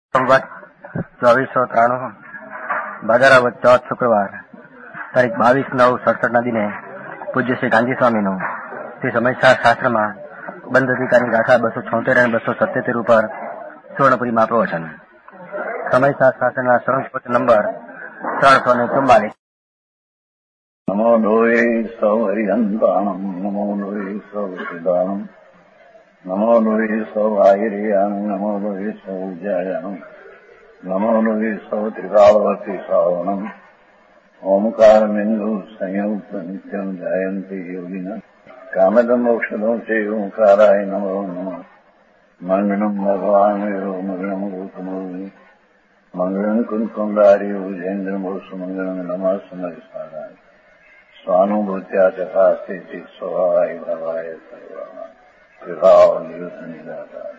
સંવત 2493 ભાદરવદ ચોથ શુક્રવાર તારીખ 22/9/67 દિને પૂજ્ય શ્રી ગાંધી સ્વામીનું શ્રી સમયસાર શાસ્ત્રમાં બંધ અધિકારની ગાથા 276 અને 277 ઉપર સુવર્ણપુરીમાં પ્રવચન. સમયસાર શાસ્ત્રના સંસ્કૃત નંબર 344. નમો લોહે સૌ હરિહંતાણમ નમો લોહે સૌ સિદ્ધાણમ નમો લોહે સૌ આયર્યાણમ નમો લોહે સૌ જયાણમ નમો લોહે સૌ ત્રિકાળવતી શ્રાવણમ ઓમકાર બિંદુ સંયુક્ત નિત્યમ જયંતિ યોગિના કામદમ મોક્ષદો છે ઓંકારાય નમો નમઃ. મંગળમ ભગવાન વિરો મંગળમ ગૌતમોની મંગળમ કુંકુંડારી ઉજેન્દ્ર મોક્ષ મંગળમ નમઃ સમરિષ્ઠાય સ્વાનુભૂત્યા ચકાસ્તે સ્વભાવાય ભવાય સર્વમાં વિભાવ નિવૃત્ત નિરાકાર.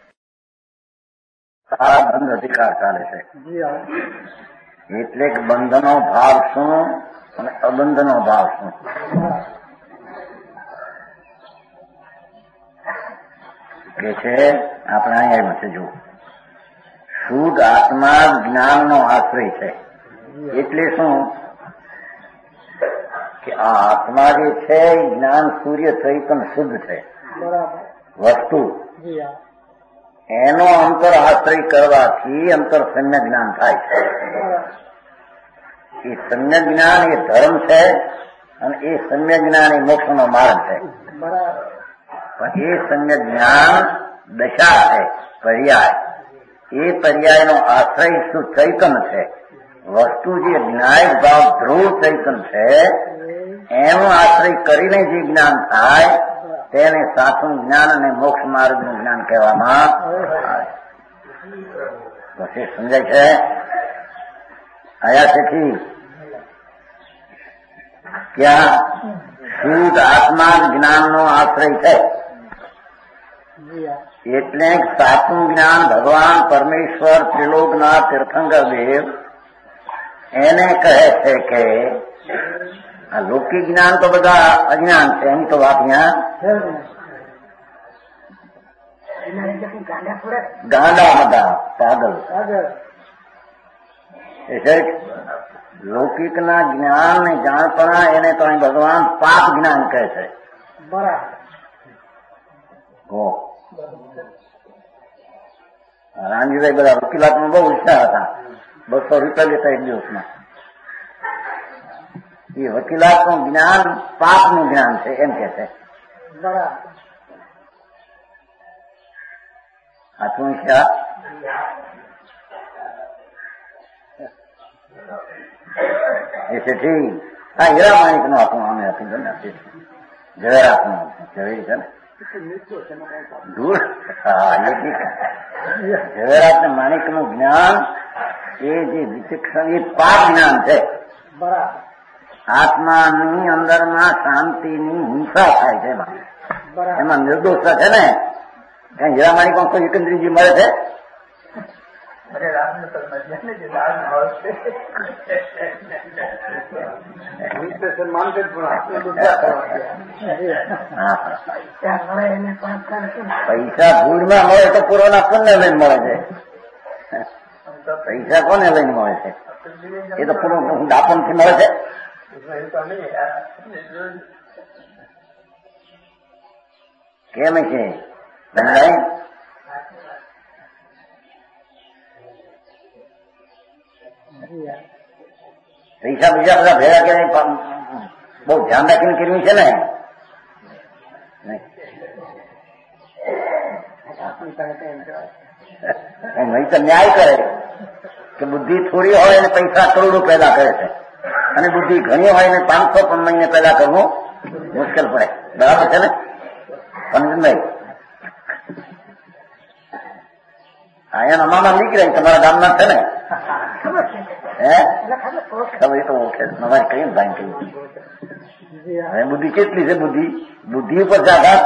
આ બંધ અધિકાર ચાલે છે. એટલે કે બંધનો ભાવ શું અને અબંધનો ભાવ શું? કે છે આપણે અહીંયા છે. જો શુદ્ધ આત્મા જ્ઞાનનો આશ્રય છે. એટલે શું કે આ આત્મા જે છે જ્ઞાન સૂર્ય ચૈતન શુદ્ધ છે વસ્તુ. એનો અંતર આશ્રય કરવાથી અંતર સમ્યક જ્ઞાન થાય છે. એ સમ્યક જ્ઞાન એ ધર્મ છે અને એ સમ્યક જ્ઞાન એ મોક્ષનો માર્ગ છે. પણ એ સમ્યક જ્ઞાન દશા છે, પર્યાય. એ પર્યાયનો આશ્રય શું ચૈતન છે. વસ્તુ જે જ્ઞાય ભાવ ધ્રુવ ચૈતન છે એનો આશ્રય કરીને જે જ્ઞાન થાય તેને સાચું જ્ઞાન અને મોક્ષ માર્ગનું જ્ઞાન કહેવામાં આવે. પછી સમજાય છે આયા શીખી ક્યાં શુદ્ધ આત્મા જ્ઞાનનો આશ્રય છે. એટલે સાચું જ્ઞાન ભગવાન પરમેશ્વર ત્રિલોકના તીર્થંકર દેવ એને કહે છે કે આ લૌકિક જ્ઞાન તો બધા અજ્ઞાન છે. એની તો વાત અહીંયા ગાંડા હતા, પાગલ. એટલે લૌકિકના જ્ઞાન ને જાણપણા એને તો અહીં ભગવાન પાપ જ્ઞાન કહે છે. રામજીભાઈ બધા વકીલાતમાં બહુ હોશિયાર હતા. 200 રૂપિયા લેતા એક દિવસમાં. એ વકીલાતનું જ્ઞાન પાપનું જ્ઞાન છે એમ કે છે. સાચું છે. એથી આ હીરા માણિક નું આપણું આમે આપી દો ને. ઝવેરાતનું ઝવેરી છે ને દૂર. ઝવેરાત ને માણિક નું જ્ઞાન એ જે વિચક્ષણ એ પાપ જ્ઞાન છે. આત્માની અંદરમાં શાંતિની હિંસા થાય છે. એમાં નિર્દોષતા છે ને. ત્યાં હીરા માણિક માં કોઈ એકંદરીજી મળે છે? પૈસા ભૂલમાં મળે તો પૂર્વના પુણ્ય લઈને મળે છે. પૈસા કોને લઈને મળે છે? એ તો પૂર્વ દાપણ થી મળે છે. કેમ છે પૈસા બીજા બધા ભેગા કે બહુ ધ્યાન રાખીને કર્યું છે ને. નહીં તો ન્યાય કરે કે બુદ્ધિ થોડી હોય અને પૈસા કરોડો પેદા કરે છે, અને બુદ્ધિ ઘણી હોય ને 500 મહિને પેદા કરવું મુશ્કેલ પડે. બરાબર છે ને પંજનભાઈ? અહીંયા અમામાં નીકળે તમારા ગામના છે ને. ખબર તો ઓળખે તમારે કઈ ભાઈ કહ્યું. હવે બુદ્ધિ કેટલી છે? બુદ્ધિ ઉપર જાગા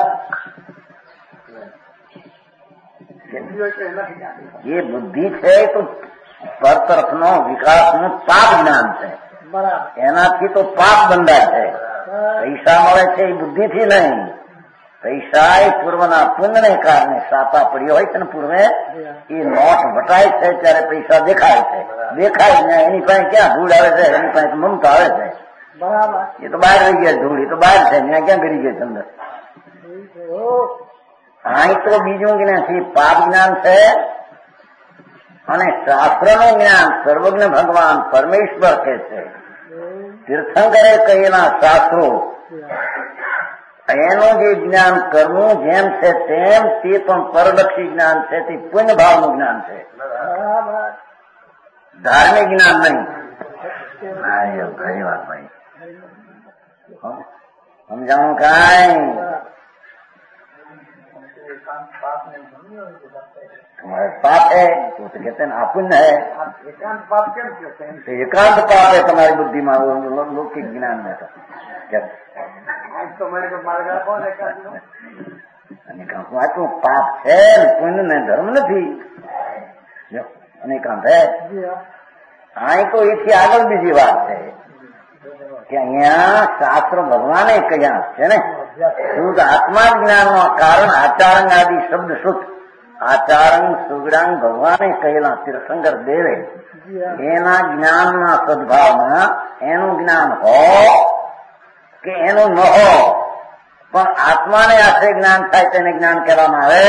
એ બુદ્ધિ છે તો પર તરફનો વિકાસનું પાપ જ્ઞાન છે. એનાથી તો પાપ બંધાય છે. પૈસા મળે છે એ બુદ્ધિથી નહીં, પૈસા એ પૂર્વના પુણ્યને કારણે સાપા પડ્યો હોય છે ને પૂર્વે એ નોટ વટાય છે ત્યારે પૈસા દેખાય છે. દેખાય ને એની પાસે ક્યાં ધૂળ આવે છે, એની પાસે મમતા આવે છે. એ તો બહાર રહી ગયા ધૂળ, એ તો બહાર છે, ત્યાં ક્યાં કરી ગયા અંદર. અહીં તો બીજું જ્ઞાન છે, પાપ જ્ઞાન છે અને શાસ્ત્રનું જ્ઞાન સર્વજ્ઞ ભગવાન પરમેશ્વર કે છે. તીર્થંકરે કહેલા શાસ્ત્રો એનું જે જ્ઞાન કરવું જેમ છે તેમ તે પણ પરલક્ષી જ્ઞાન છે, તે પુણ્ય ભાવનું જ્ઞાન છે, ધાર્મિક જ્ઞાન નહીં. ઘણી વાત ભાઈ સમજાણું કાંઈ तुम्हारे पाप है तो कहते हैं अपुण्य है. एकांत पाप क्या कहते हैं? एकांत पाप है तुम्हारी बुद्धि में, लौकिक ज्ञान में तो पाप है, पुण्य ने धर्म નથી. અનેકાંત હે. અહીં તો એથી આગળ બીજી વાત છે કે અહીંયા શાસ્ત્ર ભગવાને કહ્યા છે ને શુદ્ધ આત્મા જ્ઞાનનો કારણ આચારંગ આદિ શબ્દ શુદ્ધ આચારંગ સુગડાંગ ભગવાને કહેલા તીર્થંકર દેવે એના જ્ઞાનના સદભાવમાં એનું જ્ઞાન હો કે એનું ન હો પણ આત્માને આશ્રય જ્ઞાન થાય તેને જ્ઞાન કહેવામાં આવે.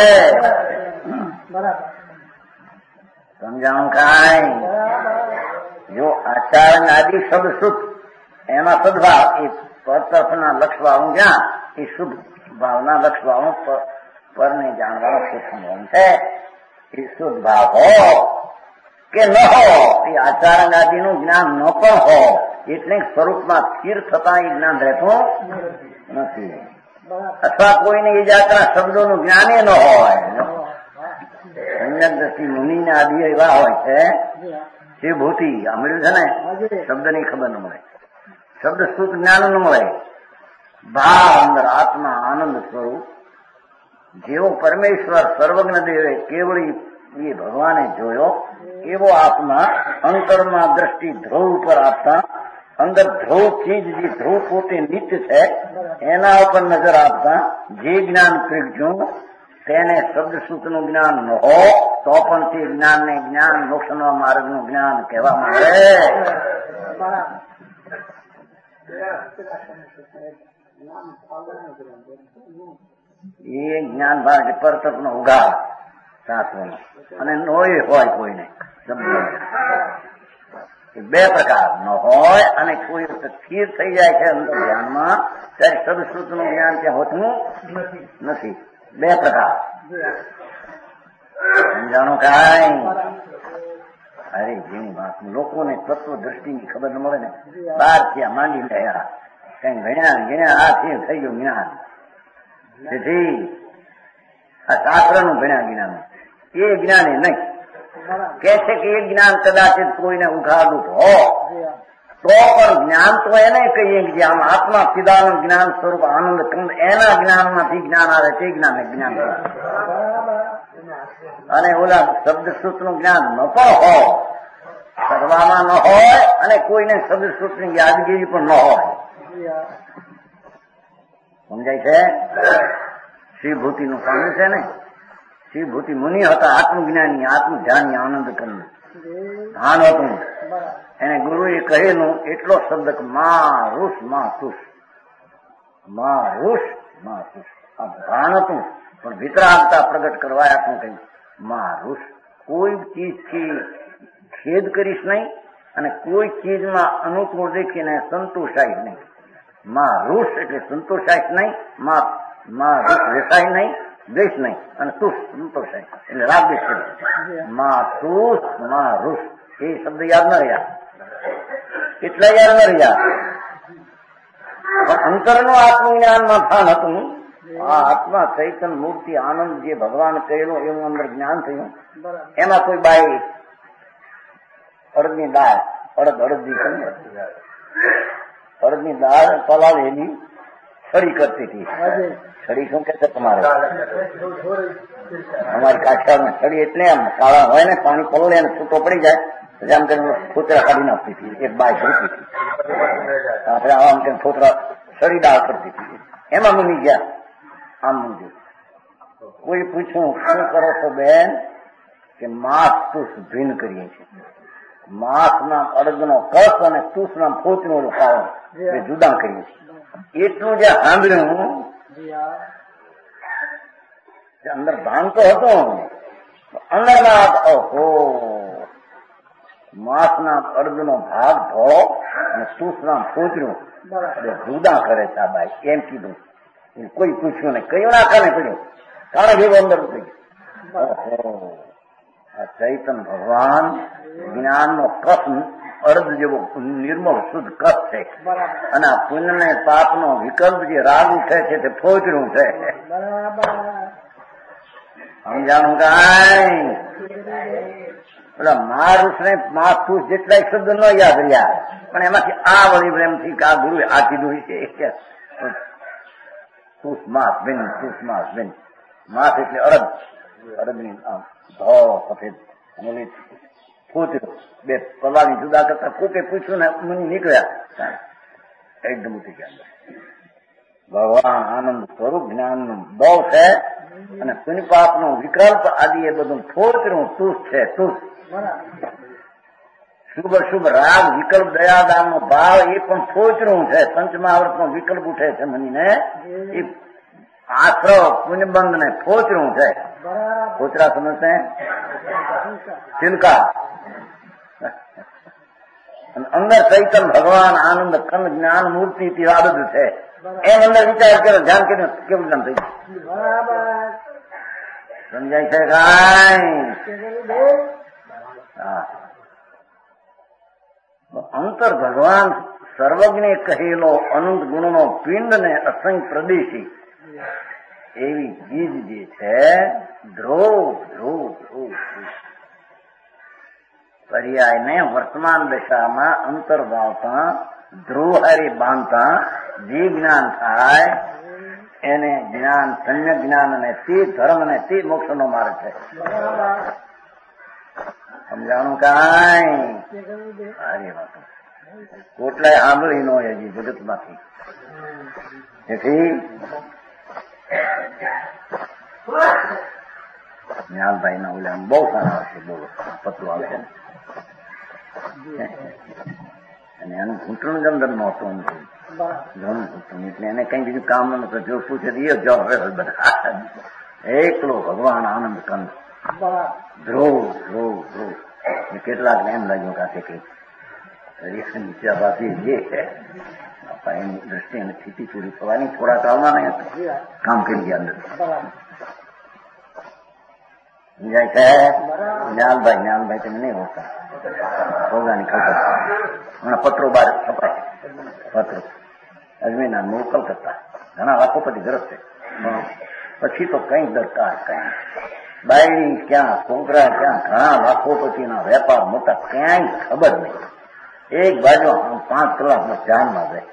સમજાણું કાંઈ? જો આચારંગ આદિ શબ્દ શુદ્ધ એમાં સદભાવ એ પર તરફના લક્ષ ભાવનું જ્ઞાન એ શુદ્ધ ભાવના લક્ષ ભાવનું પરને જાણવાનો શુદ્ધ છે. એ શુદ્ધ ભાવ હો કે ન હો એ આચારંગ આદિનું જ્ઞાન ન પણ હો એટલે સ્વરૂપમાં સ્થિર થતા એ જ્ઞાન રહેતું નથી. અથવા કોઈને એ જાતના શબ્દોનું જ્ઞાન ન હોય. સમ્યક દ્રષ્ટિ મુનિને આદિ એવા હોય છે જે ભૂતિ આ મળ્યું છે ને શબ્દની ખબર ન મળે, શબ્દ શુદ્ધ જ્ઞાન ન મળે. ભાવ અંદર આત્મા આનંદ સ્વરૂપ જેવો પરમેશ્વર સર્વજ્ઞ દેવે કેવળી એ ભગવાને જોયો એવો આત્મા અંતરમાં દ્રષ્ટિ ધ્રુવ ઉપર આપતા અંદર ધ્રુવ ચીજ જે ધ્રુવ પોતે નિત્ય છે એના ઉપર નજર આપતા જે જ્ઞાન પ્રગટ્યું તેને શબ્દ સૂત્રનું જ્ઞાન ન હો તો પણ તે જ્ઞાનને જ્ઞાન મોક્ષના માર્ગનું જ્ઞાન કહેવામાં આવે. એ જ્ઞાન ભાગ પરતરફનો ઉગાડ શાસ્ત્રનો અને નોય હોય કોઈને શબ્દ બે પ્રકાર ન હોય અને કોઈ સ્થિર થઈ જાય છે અંદર ધ્યાનમાં ત્યારે શબ્દ સૂત્રનું જ્ઞાન ત્યાં હોતું નથી. બે પ્રકાર સમજાણું કાંઈ? અરે જેની વાત લોકોને તત્વ દ્રષ્ટિની ખબર ન મળે ને બહાર ત્યાં માંડી રહ્યા કઈ ભણ્યા આ થઈ ગયું જ્ઞાન. તેથી આ શાસ્ત્રનું ભણ્યા જ્ઞાન એ જ્ઞાન એ નહીં કે છે કે એ જ્ઞાન કદાચિત કોઈને ઉઘાડું હો તો પણ જ્ઞાન તો એને કહીએ કે આમ આત્મા સીધાનું જ્ઞાન સ્વરૂપ આનંદ કંદ એના જ્ઞાનમાંથી જ્ઞાન આવે તે જ્ઞાન જ્ઞાન અને ઓલા શબ્દ સૂત્રનું જ્ઞાન ન પણ હોય સર્વામાં ન હોય અને કોઈને શબ્દ સૂત્રની યાદગીરી પણ ન હોય. સમજાય છે? શ્રીભૂતિનું પામ્યું છે ને શ્રીભૂતિ મુનિ હતા આત્મજ્ઞાની આત્મધ્યાની આનંદ કંદ ભાન હતું. એને ગુરુએ કહેલું એટલો શબ્દ મા રૂસ મા તુષ મા રૂસ મા તુષ આ ભાન હતું પણ વિતરાગતા પ્રગટ કરવા આપણું કહ્યું મા રૂસ કોઈ ચીજથી ખેદ કરીશ નહીં અને કોઈ ચીજમાં અનુકૂળ દેખીને સંતોષાય નહીં. માં રૂસ એટલે સંતોષાય નહીં, માં રૂસ વેસાય નહીં, દ્વેષ નહીં અને તુષ સંતોષાય એટલે રાગ દ્વેષ. માં તુષ માં રૂસ એ શબ્દ યાદ ન રહ્યા એટલા યાદ ન રહ્યા પણ અંતરનું આત્મજ્ઞાનમાં ભાન હતું. આ આત્મા ચૈતન મૂર્તિ આનંદ જે ભગવાન કહેલું એવું અંદર જ્ઞાન થયું. એમાં કોઈ બાઈ અડદની દાળ અડદની દાળ પલાળેલી છડી કરતી હતી. છડી શું કે છે તમારે? અમારી કાઠિયાવાડમાં છડી એટલે આમ કાળા હોય ને પાણી પલળે અને છૂટો પડી જાય પછી આમ કરીને ફોતરા કાઢી નાખતી હતી. એક બાય ભરતી હતી આપણે આમ કે ફોતરા છડી દાળ કરતી હતી. એમાં મુની ગયા આમ મૂક્યું. કોઈ પૂછ્યું શું કરો છો બેન? કે માંસ તુષ ભિન્ન કરીએ છીએ. માંસ નામ અડદનો કસ અને તુષ નામ ફોચનું ખાવાનું એ જુદા કરીએ છીએ. એટલું જે સાંભળ્યું અંદર ભાન તો હતો, અંદરના ઓહો માંસ નામ અડદનો ભાગ ધોળો અને તુષ નામ ફોચનું જુદા કરે છે આ બાઈ. એમ કીધું. કોઈ પૂછ્યું નહીં, કયું ના કાને પડ્યું કારણ જેવું અંદર થઈ ગયું. આ ચૈતન ભગવાન જ્ઞાનનો કસ અર્ધ જેવો નિર્મળ શુદ્ધ કસ છે અને આ પુણ્ય ને પાપનો વિકલ્પ જે રાગ ઉઠે છે તે ફોચરું છે. સમજાણું કાંઈ? પેલા મારુષ ને માથું જેટલા શબ્દ ન યાદ રહ્યા પણ એમાંથી આ વળી એમથી આ ગુરુ આ કીધું છે તુષ માસ બેન, તુષ માસ બેન. માસ એટલે અડદની ધોળો સફેદ અને ફોચરો બે પલાની જુદા કરતા કોકે પૂછ્યું ને મને નીકળ્યા એકદમ ઉઠી ગયા. ભગવાન આનંદ સ્વરૂપ જ્ઞાનનું બહુ છે અને પુનિપાપનો વિકલ્પ આદિ એ બધું ફોચરું તુષ છે. તુષ શુભ શુભ રાગ વિકલ્પ દયાદાનનો ભાવ એ પણ ફોચરું છે. પંચમહાવૃતનો વિકલ્પ ઉઠે છે મનીને એ આશ્રવ પુણ્યબંધ ને ફોચરું છે. ફોચરા સમજશે ચિલકા અંદર ચૈતન ભગવાન આનંદ કંદ જ્ઞાન મૂર્તિ આદત છે. એમ અંદર વિચાર કર્યો ધ્યાન કર્યું કેવું જ્ઞાન થઈ ગયું. સમજાય છે કાંઈ? અંતર ભગવાન સર્વજ્ઞે કહેલો અનંત ગુણનો પિંડ ને અસંખ્ય પ્રદેશી એવી ચીજ જે છે ધ્રુવ ધ્રુવ ધ્રુવ પર્યાયને વર્તમાન દશામાં અંતર્ભાવતા ધ્રુવહારી બાંધતા જે જ્ઞાન થાય એને જ્ઞાન સમ્યક જ્ઞાન અને તે ધર્મ અને તે મોક્ષનો માર્ગ છે. સમજાણું કાંઈ? સારી વાત. કોટલાય સાંભળી ન હોય હજી જગતમાંથી. તેથી જ્ઞાનભાઈ ના ઓલા બહુ સારા આવશે. બોલો પતલું આવશે અને એનું ઘૂંટણું જ અંદર નહોતું ઘણું ઘૂંટણું એટલે એને કઈ બીજું કામ નતું. જો પૂછે તો એ જવાબ બધા એકલો ભગવાન આનંદ કંદ ધ્રુવ ધ્રુવ ધ્રુવ. કેટલાક એમ લાગ્યું કાંસે કઈ નીચાબાથી જે છે એની દ્રષ્ટિ અને સ્થિતિ પૂરી થવાની થોડા કાળમાં નહીં કામ કરી ગયા અંદર. સમજાય છે? જ્ઞાનભાઈ તમે નહીં હોતા ભોગાની ખબર હમણાં પત્રો બાર છપાય પત્રો અજમેરના મૂળ કલકત્તા ઘણા લાખોપતિ ગ્રસ્ત છે. પછી તો કઈ દરકાર કઈ બાયડી ક્યાં છોકરા ક્યાં ઘણા લાખોપતિના વેપાર મોટા ક્યાંય ખબર નહીં. એક બાજુ 5 કલાકનો ધ્યાનમાં જાય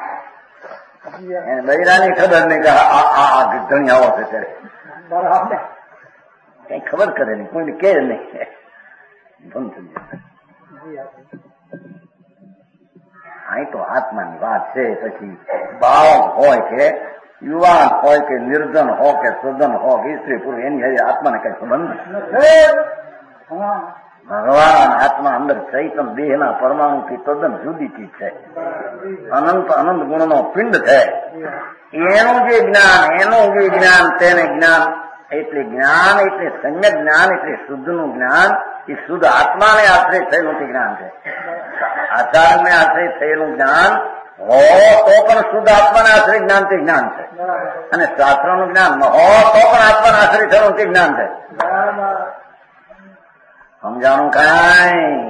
એને બૈરાની ખબર નહીં કે આ ગીધણી આવો છે ત્યારે બરાબર કઈ ખબર કરે નહીં કોઈને કે નહીં બંધ થઈ જાય. અહીં તો આત્માની વાત છે. પછી બાળક હોય કે યુવાન હોય કે નિર્ધન હોય કે સદન હોય કે સ્ત્રી પુરુષ એની હજી આત્માને કઈ સંબંધ નથી. ભગવાન આત્મા અંદર ચૈતન દેહના પરમાણુથી તદ્દન જુદી ચીજ છે. અનંત અનંત ગુણનો પિંડ છે. એનું જે જ્ઞાન તેને જ્ઞાન એટલે સમ્યક જ્ઞાન એટલે શુદ્ધનું જ્ઞાન એ શુદ્ધ આત્માને આશ્રય થયેલું તે જ્ઞાન છે. આચારને આશ્રય થયેલું જ્ઞાન હો તો પણ શુદ્ધ આત્માના આશ્રય જ્ઞાન તે જ્ઞાન છે. અને શાસ્ત્રનું જ્ઞાન હો તો પણ આત્માના આશ્રય થયેલું તે જ્ઞાન છે. સમજાણું કાંઈ?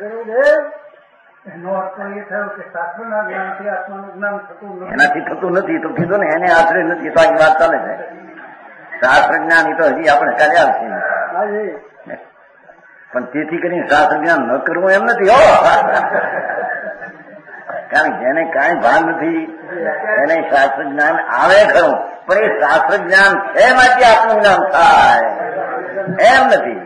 એનાથી થતું નથી તો કીધું ને એને આશ્રય નથી તો આ વાત ચાલે છે. શાસ્ત્ર જ્ઞાન એ તો હજી આપણે ચાલે આવશે પણ તેથી કરીને શાસ્ત્ર જ્ઞાન ન કરવું એમ નથી હો. કારણ જેને કાંઈ ભાન નથી એને શાસ્ત્ર જ્ઞાન આવે ખરું પણ એ શાસ્ત્ર જ્ઞાન છે માટે આત્મજ્ઞાન થાય એમ નથી.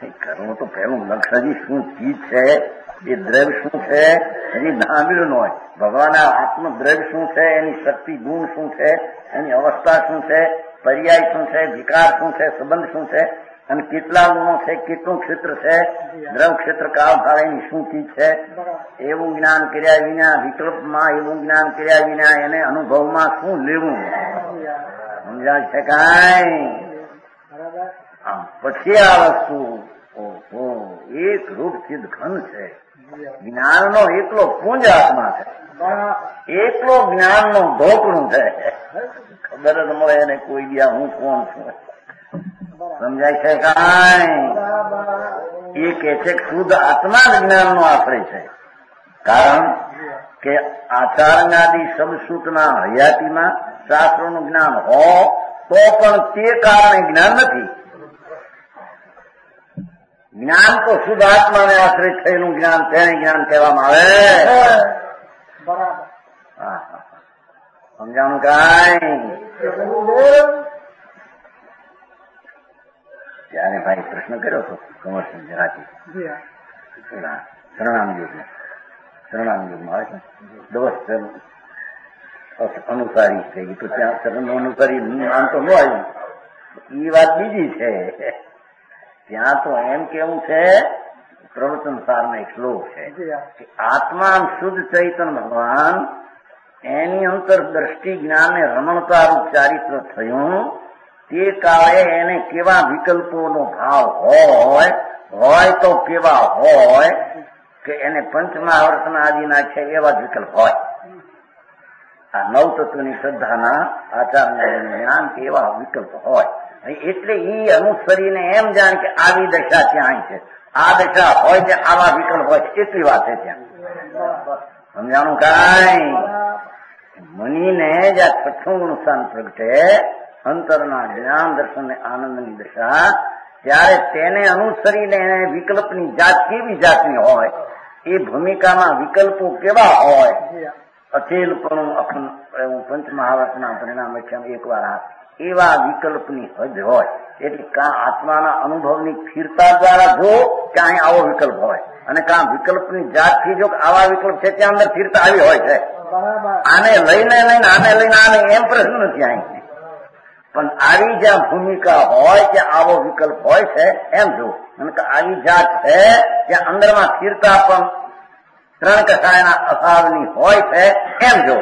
કરવું તો પહેલું લક્ષ્ય હજી શું ચીજ છે, એ દ્રવ્ય શું છે હજી સાંભળ્યું ન હોય. ભગવાનના આત્મ દ્રવ્ય શું છે, એની શક્તિ ગુણ શું છે, એની અવસ્થા શું છે, પર્યાય શું છે, વિકાર શું છે, સંબંધ શું છે, અને કેટલા ગુણો છે, કેટલું ક્ષેત્ર છે, દ્રવ ક્ષેત્ર કાળ ભાળેની શું ચીજ છે, એવું જ્ઞાન કર્યા વિના, વિકલ્પમાં એવું જ્ઞાન કર્યા વિના એને અનુભવમાં શું લેવું સમજાય છે કાંઈ? પછી આ વસ્તુ એક રૂપ સિદ્ધ ઘન છે. જ્ઞાનનો એકલો પુંજ આત્મા છે, એકલો જ્ઞાનનો ઢોકણું છે. ખબર જ મળે એને કોઈ ગયા હું કોણ છું. સમજાય છે કાંઈ? એ કે છે કે શુદ્ધ આત્મા જ જ્ઞાનનો આશ્રય છે. કારણ કે આચાર્યાદિ શબ્દસૂતના હયાતીમાં શાસ્ત્રોનું જ્ઞાન હો તો પણ તે કારણે જ્ઞાન નથી. જ્ઞાન તો શુદ્ધ આત્માને આશ્રિત થયેલું જ્ઞાન, તેને જ્ઞાન કહેવામાં આવે. સમજાણું કાંઈ? ત્યારે ભાઈ પ્રશ્ન કર્યો હતો કમર્શિયલ જરાથી શરણામ યુગમાં આવે છે દસ અનુસારી છે. એ તો ત્યાં શરણ અનુસારી નામ તો ન આવ્યું. એ વાત બીજી છે. ત્યાં તો એમ કેવું છે, પ્રવચન સારમાં એક શ્લોક છે કે આત્મા શુદ્ધ ચૈતન્ય ભગવાન એની અંતર દ્રષ્ટિ જ્ઞાનને રમણતા રૂપ ચારિત્ર થયું તે કાળે એને કેવા વિકલ્પોનો ભાવ હોય તો કેવા હોય કે એને પંચમહાવર્તન આદિના છે એવા જ વિકલ્પ હોય. આ નવ તત્વની શ્રદ્ધાના આચાર્યના જ્ઞાન કે એવા વિકલ્પ હોય. એટલે એ અનુસરીને એમ જાણ કે આવી દશા ત્યાં છે, આ દશા હોય છે, આવા વિકલ્પ હોય છે, એટલી વાત છે ત્યાં. સમજાણું કાંઈ? મનીને જ્યાં છઠ્ઠું ગુણ સ્થાન પ્રગટે અંતરના જ્ઞાન દર્શન ને આનંદની દશા, ત્યારે તેને અનુસરીને વિકલ્પની જાત કેવી જાતની હોય, એ ભૂમિકામાં વિકલ્પો કેવા હોય, અચેલપણું અખંડ એવું પંચમહાવર્તના પરિણામ એકવાર એવા વિકલ્પની હદ હોય. એટલે કાં આત્માના અનુભવની સ્થિરતા દ્વારા જો ક્યાંય આવો વિકલ્પ હોય, અને કાં વિકલ્પની જાતથી જો આવા વિકલ્પ છે ત્યાં અંદર સ્થિરતા આવી હોય છે. આને લઈને આને એમ પ્રશ્ન નથી અહીં. પણ આવી જ્યાં ભૂમિકા હોય કે આવો વિકલ્પ હોય છે એમ જો, અને આવી જાત છે ત્યાં અંદરમાં સ્થિરતા પણ ત્રણ કસાયના અભાવની હોય છે એમ જો.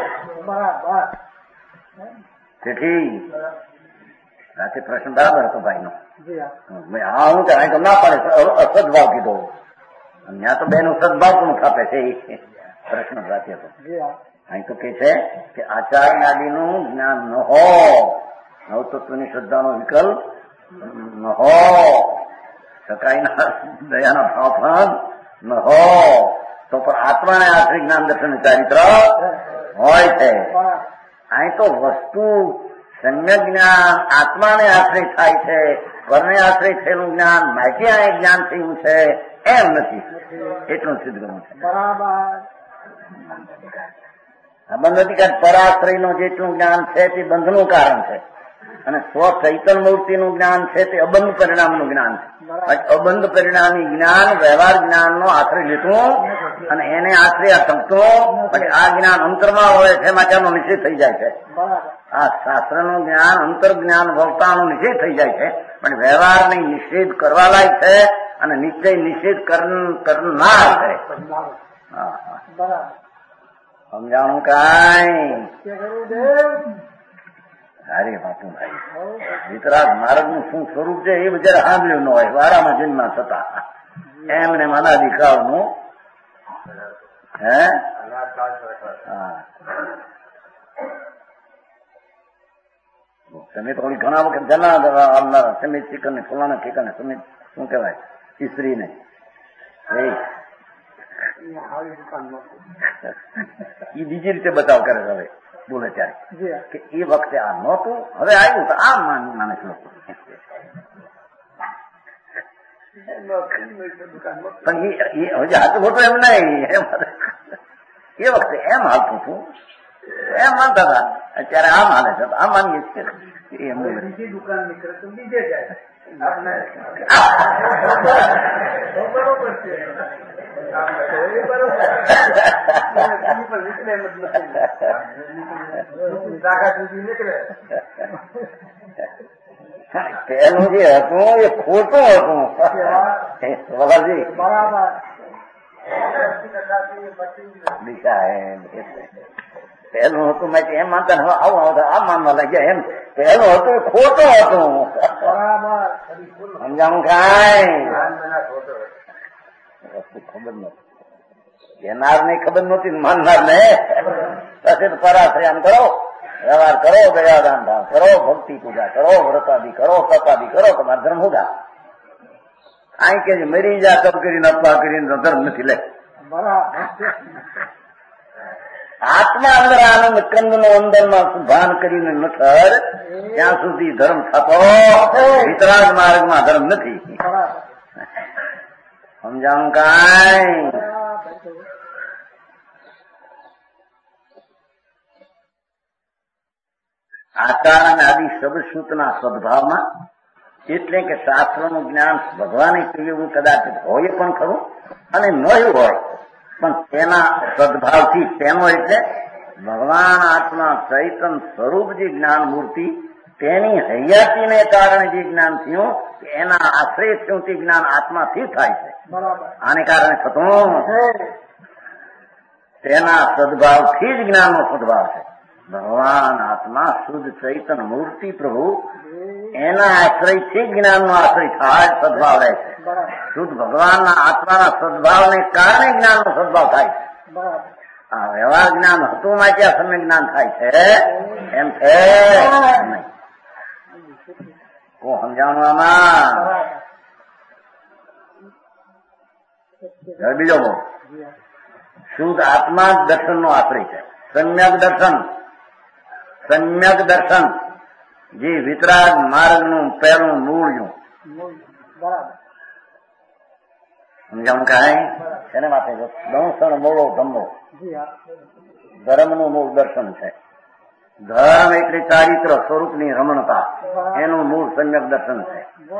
તેથી રાતે પ્રશ્ન બરાબર હતો ભાઈ નો. હા હું તો ના પડે અસદભાવ કીધો. ત્યાં તો બેનું સદભાવ પણ ખાપે છે એ પ્રશ્ન રાતે હતો. અહીં તો કે છે કે આચાર્યાદિનું જ્ઞાન ન હો, નવતત્વની શ્રદ્ધાનો વિકલ્પ ન હો, સકાઈના દયાના ભાવ પણ ન હો, તો પણ આત્માને આશ્રય જ્ઞાન દર્શન ચારિત્ર હોય છે. અહીં તો વસ્તુ સમ્યક જ્ઞાન આત્માને આશ્રય થાય છે, પરને આશ્રય થયેલું જ્ઞાન માહિતી આ જ્ઞાન થયું છે એમ નથી. એટલું સિદ્ધ કરવું છે. બંધ નથી કારણ પરાશ્રયનો જેટલું જ્ઞાન છે તે બંધનું કારણ છે, અને સ્વ ચૈતન્ય મૂર્તિનું જ્ઞાન છે તે અબંધ પરિણામનું જ્ઞાન છે. અબંધ પરિણામી જ્ઞાન વ્યવહાર જ્ઞાનનો આશ્રય લીધું અને એને આશ્રય ટકતું, પછી આ જ્ઞાન અંતરમાં હોય છે માટે આનો નિષેધ થઈ જાય છે. આ શાસ્ત્રનું જ્ઞાન અંતર જ્ઞાન ભોગતાનો નિષેધ થઈ જાય છે, પણ વ્યવહારને નિષેધ કરવા લાયક છે અને નિશ્ચય નિષેધ કરનાર છે. સમજાણું કાંઈ? સારી વાતું ભાઈ. વિતરાગ માર્ગનું શું સ્વરૂપ છે એ બજારે સાંભળ્યું ન હોય, વારામાં જન્મ થતા એમને અનાદિકાળનું તમે થોડી ઘણા વખત જના આવનારા સમિત શિખર ને ફલાણા ઠેકાને સમિત શું કહેવાય સ્ત્રીને એ બીજી રીતે બતાવ કરે હવે બોલે ત્યારે કે એ વખતે આ નહોતું, હવે આવ્યું તો આ માણસ લોકો. પણ એ હજી હાથું ખોટું એમ નહીં, એ વખતે એમ હાલતું હતું, એમ માનતા હતા. અત્યારે આ માને છે, આ માનીએ છીએ એમ દુકાન નીકળે તો બીજે જાય. બરોબર છે. પેલું જે હતું એ ખોટું હતું. વલાજી દિશા પહેલું હતું મેં એમ માનતા હવે આવું આવતા આ માનવા લાગ્યા એમ. પહેલું હતું ખોટું હતું. સમજાણું કાંઈ વસ્તુ ખબર નથી. એનાર ને ખબર નહોતી, માનનાર ને પછી પરાશ્રયામ કરો, વ્યવહાર કરો, દયાદાન ભાવ કરો, ભક્તિ પૂજા કરો, વ્રતાદિ કરો, તપાદિ કરો, તમારા ધર્મ હોગા. અહીં કે મરી જા તપ કરીને અપવા કરીને ધર્મ નથી લે. આત્મા અંદર આનંદ કંદ નો અંદરમાં ભાન કરીને નથર ત્યાં સુધી ધર્મ થતો વિતરાગ માર્ગમાં ધર્મ નથી. સમજાણું કાંઈ આચાર અને આદિ શબ્દશ્રુતના સદભાવમાં એટલે કે શાસ્ત્રોનું જ્ઞાન ભગવાને કહ્યું એવું કદાચ હોય પણ ખરું અને ન હોય પણ તેના સદભાવથી તેનો એટલે ભગવાન આત્મા ચૈતન સ્વરૂપ જે જ્ઞાન મૂર્તિ તેની હૈયાતીને કારણે જે જ્ઞાન થયું એના આશ્રય થયું તે જ્ઞાન આત્માથી થાય છે. આને કારણે થતું તેના સદભાવથી જ જ્ઞાનનો સદભાવ છે. ભગવાન આત્મા શુદ્ધ ચૈતન મૂર્તિ પ્રભુ એના આશ્રયથી જ્ઞાનનો આશ્રય થાય, સદભાવ રહે છે. શુદ્ધ ભગવાનના આત્માના સદભાવને કારણે જ્ઞાનનો સદભાવ થાય છે. આ વ્યવહાર જ્ઞાન હતું માટે આ સમ્યક જ્ઞાન થાય છે એમ છે નહીં. હું સમજાણું આમાં બીજો બહુ શુદ્ધ આત્મા દર્શનનો આશ્રય છે. સમ્યક દર્શન, સમ્યક દર્શન જે વિતરાગ માર્ગનું પહેલું મૂળનું સમજાણું કાંઈ એને માટે દંસણ મૂળો ધમ્મો ધર્મનું મૂળ દર્શન છે. ધર્મ એટલે ચારિત્ર સ્વરૂપની રમણતા, એનું મૂળ સમ્યક દર્શન છે.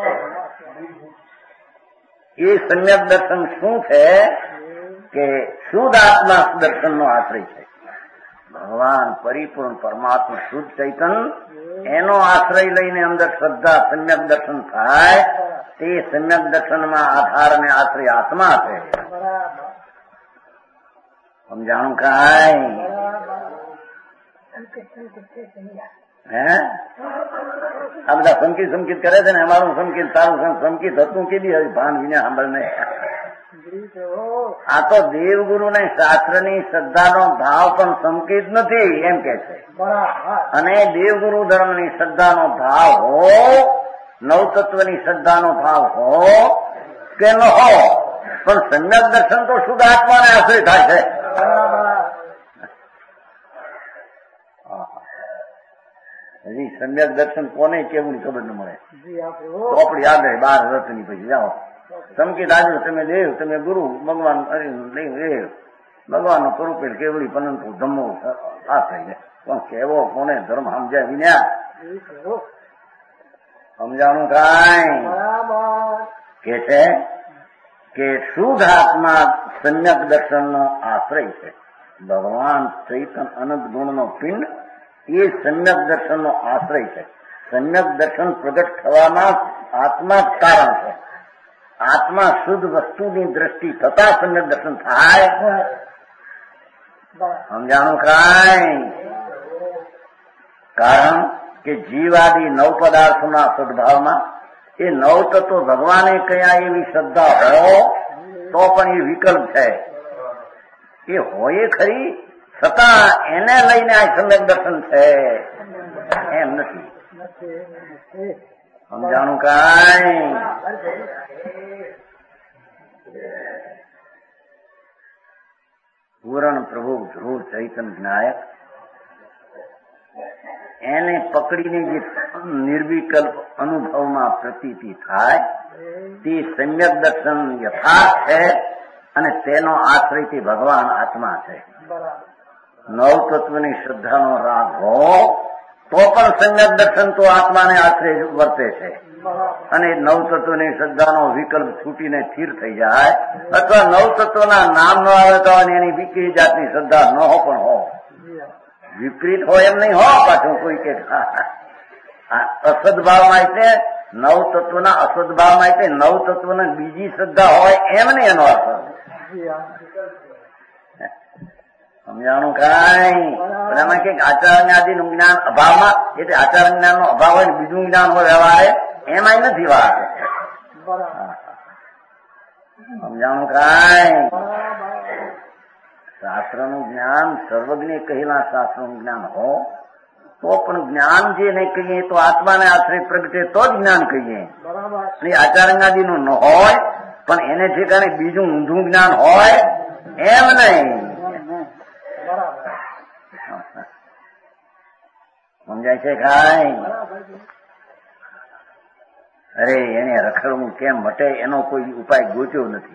એ સમ્યક દર્શન શું છે કે શુદ્ધ આત્મા દર્શનનો આશ્રય છે. ભગવાન પરિપૂર્ણ પરમાત્મા શુદ્ધ ચૈતન એનો આશ્રય લઈને અંદર શ્રદ્ધા સમ્યક દર્શન થાય. તે સમ્યક દર્શનમાં આધાર અને આશ્રય આત્મા છે. સમજાણું કાંઈ હે આ બધા સંકિત કરે છે ને અમારું સંકિત તારું સંકિત હતું કે બી હજી ભાન વિના સાંભળને. આ તો દેવગુરુ ને શાસ્ત્ર ની શ્રદ્ધાનો ભાવ પણ સંકિત નથી એમ કે છે. અને દેવગુરુ ધર્મ ની શ્રદ્ધાનો ભાવ હો, નવતત્વની શ્રદ્ધાનો ભાવ હો કે ન હો, પણ સમ્યક દર્શન તો શુદ્ધ આત્માને આશ્રય થાય છે. હજી સમ્યક દર્શન કોને કેવું ખબર ન મળે તો આપડી યાદ રહે 12 વર્ષની પછી જાઓ સંકેત આજે તમે દેવ તમે ગુરુ ભગવાન દેવ ભગવાન નો સ્વરૂપે કેવડી પરંતુ ધમ્મો આ થઈ જાય પણ કેવો કોને ધર્મ સમજાય વિના સમજાણું કાંઈ કે છે કે શુદ્ધ આત્મા સમ્યક દર્શનનો આશ્રય છે. ભગવાન ચૈતન અનંત ગુણનો પિંડ એ સમ્યક દર્શનનો આશ્રય છે. સમ્યક દર્શન પ્રગટ થવામાં આત્મા કારણ છે. આત્મા શુદ્ધ વસ્તુની દ્રષ્ટિ થતા સમ્યક દર્શન થાય. સમજાણું કાંઈ કારણ કે જીવાદી નવ પદાર્થોના સદભાવમાં એ નવ તત્વો ભગવાને કયા એવી શ્રદ્ધા હો તો પણ એ વિકલ્પ છે. એ હોય ખરી છતાં એને લઈને આ સમ્યક દર્શન છે એમ નથી. સમજાણું કાંઈ પૂરણ પ્રભુ ધ્રુવ ચૈતન જ્ઞાયક એને પકડીને જે નિર્વિકલ્પ અનુભવમાં પ્રતીતિ થાય તે સમ્યક દર્શન યથાર્થ છે અને તેનો આશ્રય તે ભગવાન આત્મા છે. નવ તત્વની શ્રદ્ધાનો રાગ હો તો પણ સમ્યક દર્શન તો આત્માને આશરે વર્તે છે. અને નવ તત્વની શ્રદ્ધાનો વિકલ્પ છૂટીને સ્થિર થઈ જાય અથવા નવ તત્વના નામ ન આવતા હોય એની બીજી જાતની શ્રદ્ધા ન હો પણ હો વિપરીત હોય એમ નહીં હો પાછું કોઈ કે અસદભાવમાં એટલે નવ તત્વના અસદભાવમાં એટલે નવ તત્વના બીજી શ્રદ્ધા હોય એમ નહીં એનો અર્થ સમજાણું કાંઈ એમાં કઈક આચાર્યાદિનું જ્ઞાન અભાવમાં એટલે આચાર જ્ઞાનનો અભાવ હોય બીજું જ્ઞાન હોય વ્યવહારે એમાં નથી વાત સમજાણું કાંઈ શાસ્ત્રનું જ્ઞાન સર્વજ્ઞ કહેલા શાસ્ત્રનું જ્ઞાન હો તો પણ જ્ઞાન જે નહીં કહીએ તો આત્માને આશ્રય પ્રગટે તો જ જ્ઞાન કહીએ અને આચાર્યાદિનું ન હોય પણ એને ઠેકાણે બીજું ઊંધું જ્ઞાન હોય એમ નહીં સમજાય છે કાંઈ અરે એને રખડવું કેમ મટે એનો કોઈ ઉપાય ગોચ્યો નથી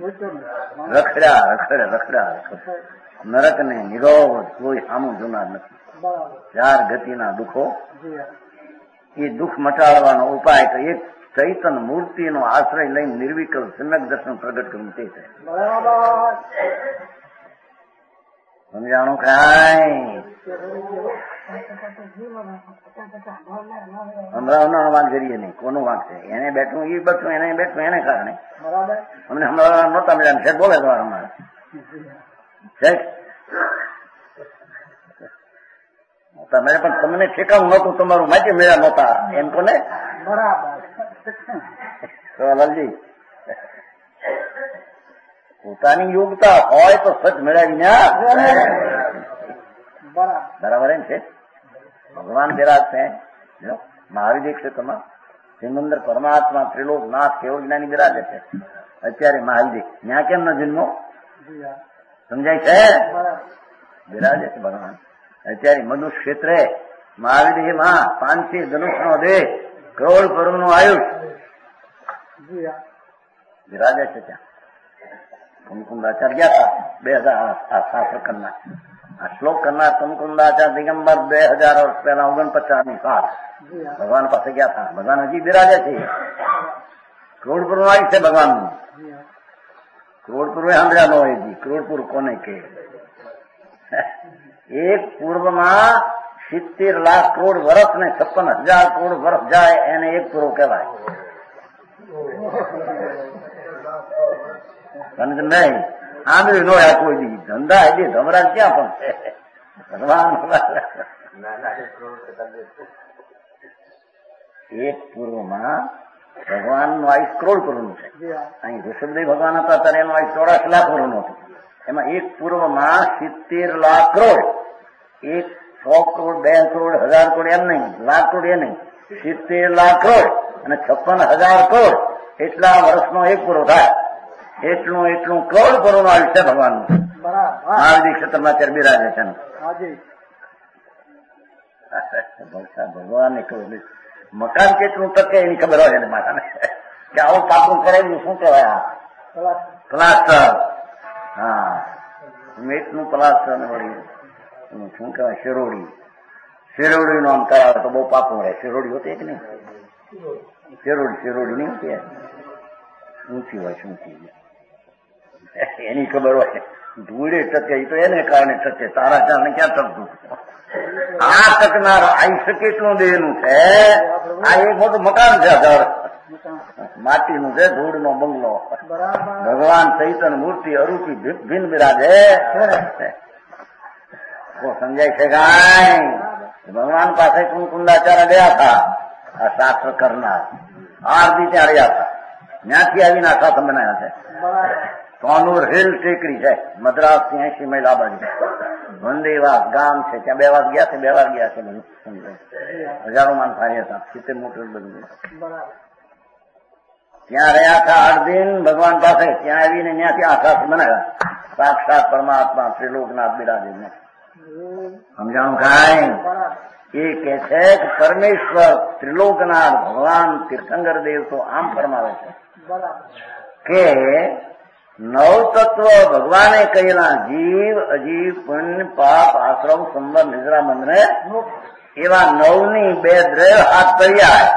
રખડા નરક ને નિરોધ કોઈ સામું જોનાર નથી. ચાર ગતિના દુઃખો એ દુઃખ મટાડવાનો ઉપાય તો એક ચૈતન મૂર્તિનો આશ્રય લઈને નિર્વિકલ્પ સમ્યક દર્શન પ્રગટ કરવું તે છે. સમજાણું કાંઈ હમણાં વાંક કરીએ નહીં કોનું વાંક છે એને બેઠું એ બેઠું એને બેઠું એને કારણે અમને હમણાં નહોતા મળ્યા છે બોલે તમારે અમારે તમે પણ તમને ઠેકાવું નહોતું તમારું માહિતી મળ્યા નહોતા એમ કોને લાલજી પોતાની યોગ્યતા હોય તો સચ મેળવી ના બરાબર એમ છે. ભગવાન બિરાજ છે મહાવીર ક્ષેત્રમાં સિમંદર પરમાત્મા ત્રિલોકનાથ કેવળ જ્ઞાની બિરાજે છે. અત્યારે મહાવીર ત્યાં કેમ ન જન્મો સમજાય છે બિરાજે છે ભગવાન. અત્યારે મનુ ક્ષેત્રે મહાવીરમાં 500 ધનુષનો દેહ કરોડ પરમનું આયુષ બિરાજે છે ત્યાં. કુમકુંદાચાર્ય ગયા હતા 2000 શાસ્ત્ર કરનાર આ શ્લોક કરનાર કુમકુંદાચાર્ય દિગંબર 2000 વર્ષ પહેલા 49ની સાલ ભગવાન પાસે ગયા હતા. ભગવાન હજી બિરાજે છે. કરોડપુરનું આયુષ છે ભગવાનનું. કરોડપુર સાંભળ્યા ન હોય કરોડપુર કોને કે એક પૂર્વમાં 70 લાખ કરોડ વર્ષ ને 56,000 કરોડ વર્ષ જાય એને એક પૂર્વ કહેવાય. નહીં આંબળ્યું ન હોય કોઈ દી ધંધા એટલે ધમરાજ ક્યાં પણ છે ભગવાન. એક પૂર્વમાં ભગવાનનું આયુષ કરોડ પૂર્વનું છે. અહીં ઋષભદેવ ભગવાન હતા ત્યારે એનું આયુષ 84 લાખ પૂર્વનું હતું. એમાં એક પૂર્વમાં 70 લાખ કરોડ એક 100 કરોડ 2 કરોડ 1000 કરોડ એમ નહીં લાખ કરોડ એ નહીં 70 લાખ કરોડ અને 56,000 કરોડ એટલા વર્ષનો એક પૂરો થાય. એટલું કરોડ કરોડ આયુષ છે ભગવાનનું. મહાવીર ક્ષેત્રમાં અત્યારે બિરાજે છે ભગવાનને ખબર મકાન કેટલું ટકે એની ખબર હોય ને માતાને કે આવું પાકું કરેલું શું કહેવાય પ્લાસ્ટર. હા મેટનું પ્લાસ્ટર ને વળી શું કહેવાય શેરોડી નું આમ કરાવે તો બહુ પાકું રહે. શેરોડી હોતી એક નહીં શેરોડી નહીં હોતી ઊંચી હોય શું એની ખબર હોય. ધૂળે ટકે તો એને કારણે ટકે તારા કારણે ક્યાં ટકતું. આ ટકનાર આયુષ્ય કેટલું દેહનું છે. આ એક મોટું મકાન છે ઘર માટીનું છે ધૂળનો બંગલો. ભગવાન ચૈતન મૂર્તિ અરૂપી ભિન્ન બિરાજે સમજાય છે કાંઈ. ભગવાન પાસે કુંકુંદાચાર્ય ગયા હતા આ શાસ્ત્ર કરનાર આરતી ત્યાં રહ્યા હતા. ત્યાંથી આવીને આ શાસ્ત્ર બનાવ્યા છે. સોનુર હિલ ટેકરી છે મદ્રાસ 80 માઇલ આ બાજુ વંદેવાસ ગામ છે ત્યાં 2 વાર ગયા છે 2 વાર ગયા છે. હજારો માન ફાર્યા હતા 70 મોટર બધું ત્યાં રહ્યા હતા 8 દિન ભગવાન પાસે. ત્યાં આવીને ત્યાંથી આ શાસ્ત્ર બનાવ્યા. સાક્ષાત પરમાત્મા ત્રિલોકનાથ બિરાજે સમજાણું કાંઈ. એ કે છે કે પરમેશ્વર ત્રિલોકનાથ ભગવાન તીર્થંકર દેવ તો આમ ફરમાવે છે કે નવ તત્વ ભગવાને કહેલા જીવ અજીવ પુણ્ય પાપ આશ્રમ સંબર નિદ્રા મંદને એવા નવની બે દ્રવ્ય હાથ પર્યાય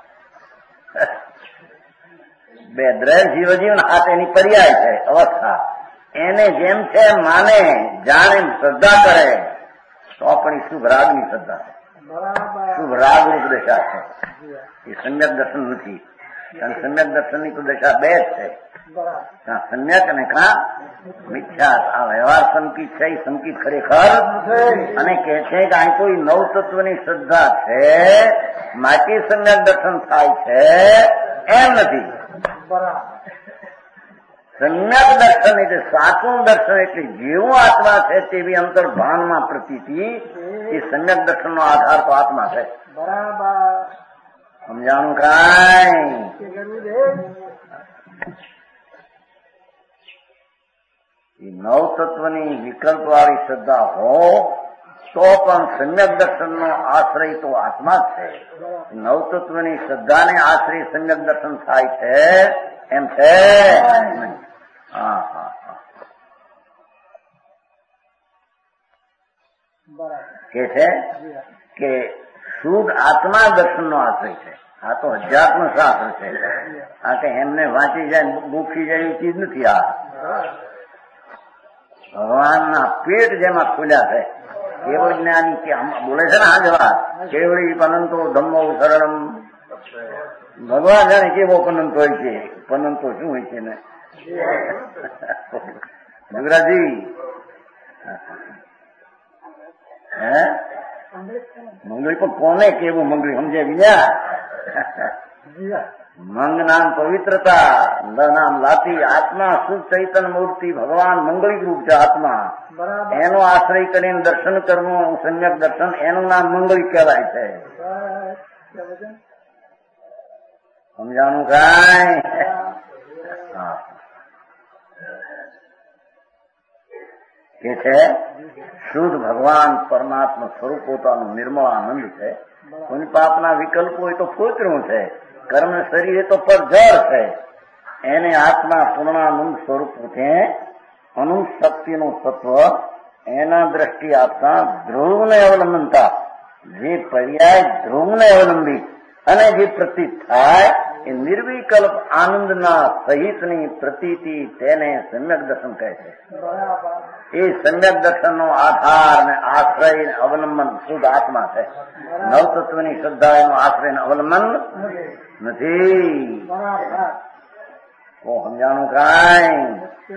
બે દ્રવ્ય જીવજીવન હાથ એની પર્યાય છે અવસ્થા એને જેમ છે માને જાણે શ્રદ્ધા કરે તો આપણી શુભ રાગની શ્રદ્ધા છે શુભ રાગ રૂપ દશા છે એ સમ્યક દર્શન નથી કારણ સમ્યક દર્શનની તો દશા બે જ છે કાં સમ્યક અને કાં મિથ્યા આ વ્યવહાર સંકિત છે એ સંકિત ખરેખર અને કે છે કે અહીં કોઈ નવ તત્વની શ્રદ્ધા છે માટે સમ્યક દર્શન થાય છે એમ નથી સમ્યક દર્શન એટલે સાચું દર્શન એટલે જેવું આત્મા છે તેવી અંતર્ભાનમાં પ્રતીતિ એ સમ્યક દર્શનનો આધાર તો આત્મા છે સમજાણું કાંઈ એ નવ તત્વની વિકલ્પ વાળી શ્રદ્ધા હો તો પણ સમ્યક દર્શનનો આશ્રય તો આત્મા જ છે નવ તત્વની શ્રદ્ધાને આશ્રય સમ્યક દર્શન થાય છે એમ છે હા હા હા કે છે કે શુદ્ધ આત્મા દર્શનનો આશ્રય છે આ તો અધ્યાત્મ શાસ્ત્ર છે આ કે એમને વાંચી જાય દુખી જાય એવી ચીજ નથી આ ભગવાનના પેટ જેમાં ખુલ્યા છે કેવો જ્ઞાની કે બોલે છે ને આ જવાબ કેવડી પનંતો ધમ્મો શરણમ ભગવાન જાણે કેવો પનંત હોય છે પનંતો શું હોય છે ને જુગરાજી હે મંગળી પણ કોને કેવું મંગળી સમજે બીજા મંગ નામ પવિત્રતા નામ લાતી આત્મા શુદ્ધ ચૈતન્ય મૂર્તિ ભગવાન મંગળી રૂપ છે આત્મા એનો આશ્રય કરીને દર્શન કરવું સમ્યક દર્શન એનું નામ મંગળી કહેવાય છે સમજાણું કાંઈ કે છે શુદ્ધ ભગવાન પરમાત્મા સ્વરૂપ પોતાનું નિર્મળ આનંદ છે કોઈ પાપના વિકલ્પો હોય તો ફોતરું છે કર્મ શરીર તો પરજર છે એને આત્મા પૂર્ણાનંદ સ્વરૂપ છે અનંત શક્તિનું તત્વ એના દ્રષ્ટિ આપતા ધ્રુવને અવલંબનતા જે પર્યાય ધ્રુવને અવલંબી અને જે પ્રતીત થાય એ નિર્વિકલ્પ આનંદના સહિતની પ્રતીતિ તેને સમ્યક દર્શન કહે છે એ સમ્યક દર્શનનો આધાર ને આશ્રય અવલંબન શુદ્ધ આત્મા છે નવતત્વની શ્રદ્ધા એનો આશ્રય ને અવલંબન નથી તો સમજાણું કાંઈ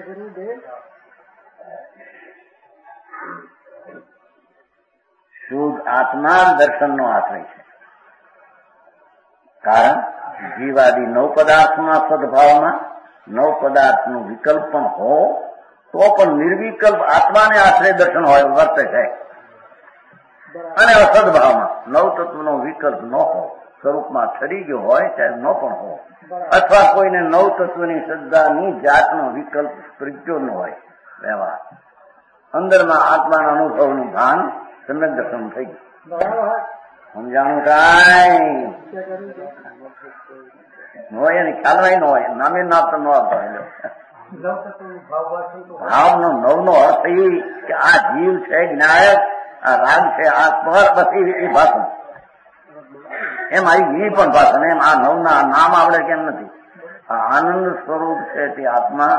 શુદ્ધ આત્મા દર્શનનો આશ્રય છે કારણ જીવાદી નવ પદાર્થના સદભાવમાં નવ પદાર્થનું વિકલ્પ પણ હો તો પણ નિર્વિકલ્પ આત્માને આશ્રય દર્શન હોય વર્તે છે અને અસદભાવમાં નવ તત્વનો વિકલ્પ ન હો સ્વરૂપમાં ઠરી ગયો હોય ત્યારે ન પણ હો અથવા કોઈને નવ તત્વની શ્રદ્ધાની જાતનો વિકલ્પ પ્રજ્યો ન હોય વ્યવહાર અંદરમાં આત્માના અનુભવનું ભાન સમ્યક દર્શન થઈ ગયું સમજાણું કાંઈ હોય એને ખ્યાલ ન હોય નામે નામ તો ન આવતો હોય ભાવનો નવનો અર્થ એ કે આ જીવ છે જ્ઞાયક આ રાગ છે આ સ્વર બસ એ ભાષણ એમ આવી એ પણ ભાષણ એમ આ નવના નામ આવડે કેમ નથી આ આનંદ સ્વરૂપ છે તે આત્મા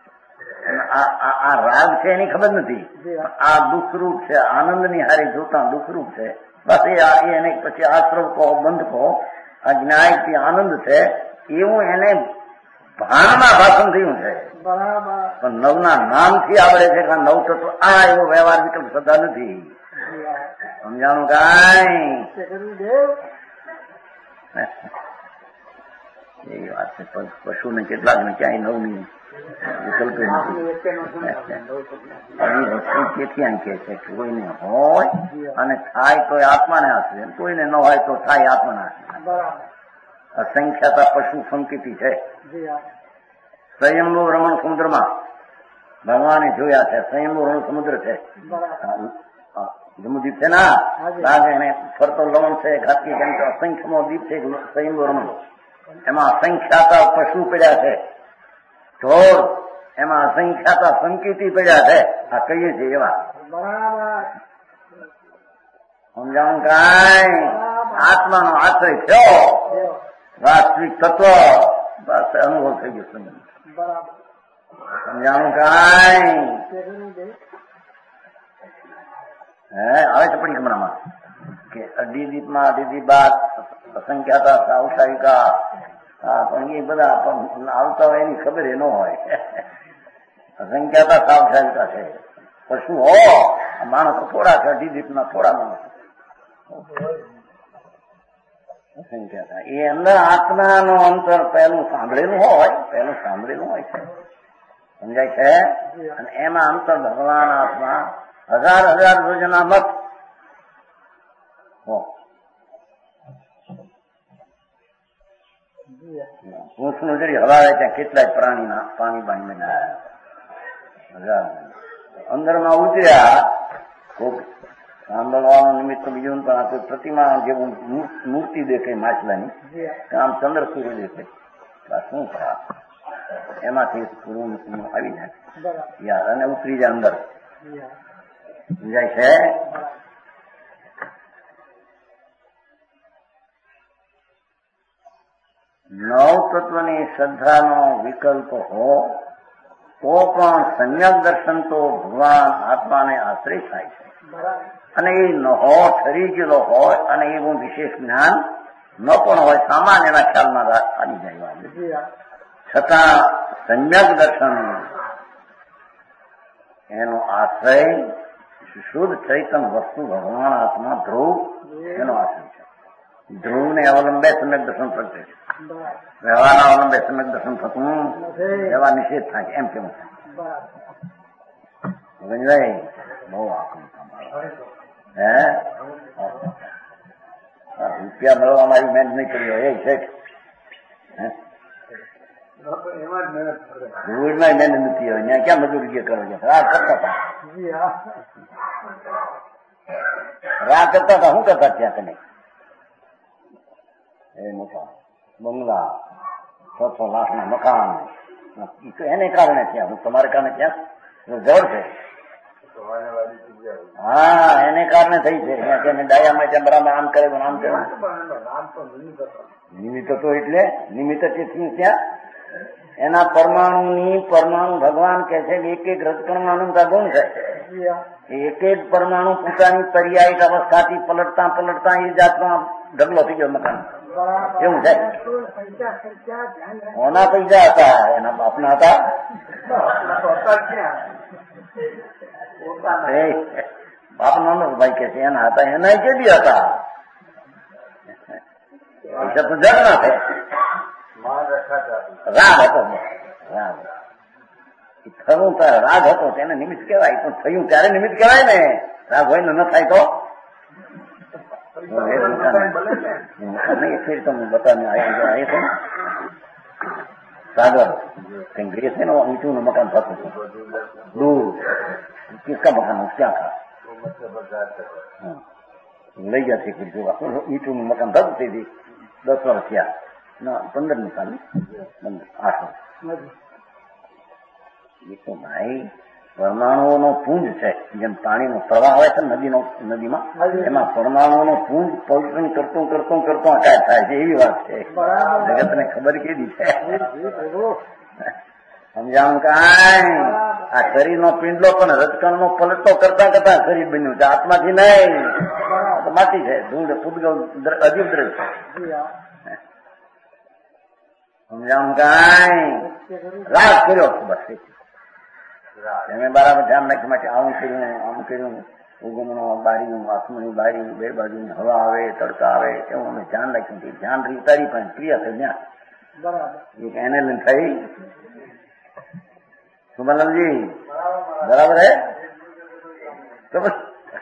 આ રાગ છે એની ખબર નથી આ દુઃખરૂપ છે આનંદની હારી જોતા દુઃખરૂપ છે બસ એને પછી આશ્રવ કહો બંધ કહો આ જ્ઞાયક આનંદ છે એવું એને ભાનમાં ભાષણ થયું છે પણ નવના નામથી આવડે છે કે નવ તત્વ આ એવો વ્યવહાર વિકલ્પ શ્રદ્ધા નથી સમજાણું કાંઈ એ વાત છે પશુને કેટલાકને ક્યાંય નવની વિકલ્પ વસ્તુ તેથી આમ કે છે કે કોઈને હોય અને થાય તો આત્માને આશ્રય કોઈને ન હોય તો થાય આત્માને આશ્રય અસંખ્યાતા પશુ સંકિતિ છે સંયમનું રમણ સમુદ્રમાં ભગવાને જોયા છે સંયમનું રણ સમુદ્ર છે જમ્મુદ્વીપ છે ના લાગે એને ફરતો લવણ છે ઘાતી કેમ કે અસંખ્યનો દ્વીપ છે સંયમનું રમણ એમાં અસંખ્યાતા પશુ પડ્યા છે ઢોર એમાં અસંખ્યાતા સંકેતી પડ્યા છે. આ કહીએ છીએ એવા સમજાણું કાંઈ આત્માનો આશ્રય થયો વાસ્તવિક તત્વ બસ અનુભવ થઈ ગયો. સમજાણું કાંઈ આવે છે પડી હમણાંમાં કે અડીદીપમાં અડીદીબાદ અસંખ્યાતા સાવસાયિકા પણ એ બધા આવતા હોય એની ખબર એ ન હોય. અસંખ્યાતા સાવસાયિકા છે પશુ હો માણસો થોડા છે. અડીદીપના થોડા માણસો અસંખ્યાતા એ અંદર આત્માનો અંતર પહેલું સાંભળેલું હોય છે. સમજાય છે. અને એમાં અંતર ભગવાન આત્મા હજાર યોજના મત પૂંછનું જરી હલાવે ત્યાં કેટલાય પ્રાણીના પાણી બાણી હજાર અંદરમાં ઉતર્યા. ખૂબ સાંભળવાનું નિમિત્ત બીજું પણ આ પ્રતિમા જેવું મૂર્તિ દેખાય માછલાની આમ ચંદ્ર સૂર્ય દેખાય શું ખરા એમાંથી પૂરું આવી જાય યાર અને ઉતરી જાય અંદર. સમજાય છે. નવ તત્વની શ્રદ્ધાનો વિકલ્પ હો તો પણ સમ્યક દર્શન તો ભગવાન આત્માને આશ્રય થાય છે. અને એ ન હો ઠરી ગયેલો હોય અને એવું વિશેષ જ્ઞાન ન પણ હોય સામાન્ય એના ખ્યાલમાં આવી જાય. છતાં સમ્યક દર્શન એનો આશ્રય શુદ્ધ ચૈતન વસ્તુ ભગવાન આત્મા ધ્રુવ એનો આશ્રય છે. ધ્રુવને અવલંબે સમ્યક દર્શન પ્રગટે છે. વ્યવહારના અવલંબે સમ્યક દર્શન થતું એવા નિષેધ થાય એમ કેવું થાય. બહુ આખું રૂપિયા મળવા મારી મહેનત નહીં કરી હોય એ છે. ધૂળમાં મહેનત નથી હોય ત્યાં ક્યાં મજૂરી કરો છો. રાહ કરતા હતા શું કરતા ત્યાં તમે એ મોટા બંગલા 600 લાખના મકાન એને કારણે ત્યાં હું તમારે કારણે ત્યાં જવર છે. હા એને કારણે થઈ છે. ડાયામાં ત્યાં બરાબર આમ કરે આમ કરે નિમિત્ત તો એટલે નિમિત્ત તેથી ત્યાં એના પરમાણુ ભગવાન કે છે એક એક રજકણમાં અનંતા ગુણ છે. એક એક પરમાણુ પોતાની પર્યાયિક અવસ્થાથી પલટતા એ જાતમાં ઢગલો થઈ ગયો મકાન એવું છે. કોના પૈસા હતા? એના બાપના હતા. બાપનો ભાઈ કે છે એના હતા. એના કેદી હતા? પૈસા તો જગ ના છે. રાગ હતો. થયું રાગ હતો તેને નિમિત્ત કહેવાય. પણ થયું ત્યારે નિમિત્ત કહેવાય ને. રાગ હોય ને ન થાય તો તમને બતાવી સાગર કઈ ગઈ છે ને ઊંચું નું મકાન થતું હતું દૂર. કિસકા મકાન ક્યાં ખા લઈ ગયા છે ઊંચું નું મકાન થતું તેથી 10 વર્ષ થયા. 15 સાલની 8 વર્ષ. એ તો ભાઈ પરમાણુઓનો પુંજ છે. જેમ પાણીનો પ્રવાહ હોય છે નદીમાં એમાં પરમાણુઓનો પુંજ પવિત્રણ કરતું આકાર થાય છે. એવી વાત છે. જગતને ખબર કેવી છે. સમજાણું કાંઈ આ શરીરનો પિંડલો પણ રજકણનો પલટો કરતા શરીર બન્યું છે. આત્માથી નહીં માટી છે. ધૂળ પૂતગલ અજીબ દ્રવ્ય છે. સમજાણું કાંઈ રાગ કર્યો બસ એમે બરાબર ધ્યાન રાખવા માટે આમ કર્યું ઉગમનો બારીનું આત્માની બારી બે બાજુ હવા આવે તડકા આવે એવું અમે ધ્યાન રાખ્યું. ધ્યાન ઉતારી પણ ક્રિયા થઈ ત્યાં એક એને લઈને થઈ. સુમલમજી બરાબર હે તો બસ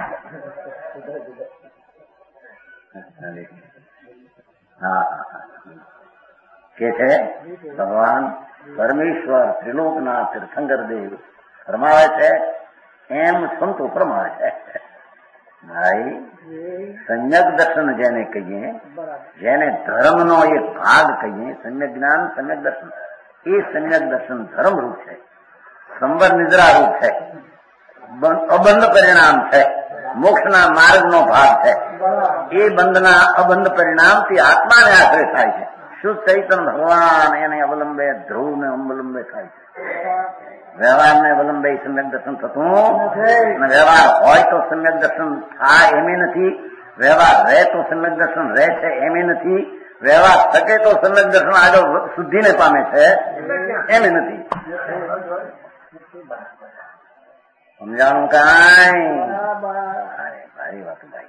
હા કે છે ભગવાન પરમેશ્વર ત્રિલોકના તીર્થંકર દેવ ફરમાવે છે એમ સંતો ફરમાવે છે. ભાઈ સમ્યક દર્શન જેને કહીએ, જેને ધર્મનો એક ભાગ કહીએ, સમ્યક જ્ઞાન સમ્યક દર્શન, એ સમ્યક દર્શન ધર્મરૂપ છે. સંબર નિદ્રારૂપ છે, અબંધ પરિણામ છે, મોક્ષના માર્ગનો ભાગ છે. એ બંધના અબંધ પરિણામથી આત્માને આશ્રય થાય છે. શુદ્ધ ચૈતન્ય ભગવાન એને અવલંબે, ધ્રુવને અવલંબે થાય છે. વ્યવહારને અવલંબે સમ્યક દર્શન થતું અને વ્યવહાર હોય તો સમ્યક દર્શન થાય એમ નથી, વ્યવહાર રહે તો સમ્યક દર્શન રહે છે એમ નથી, વ્યવહાર શકે તો સમ્યક દર્શન આગળ શુદ્ધિને પામે છે એમ નથી. સમજાણું કાંઈ? સારી વાત ભાઈ.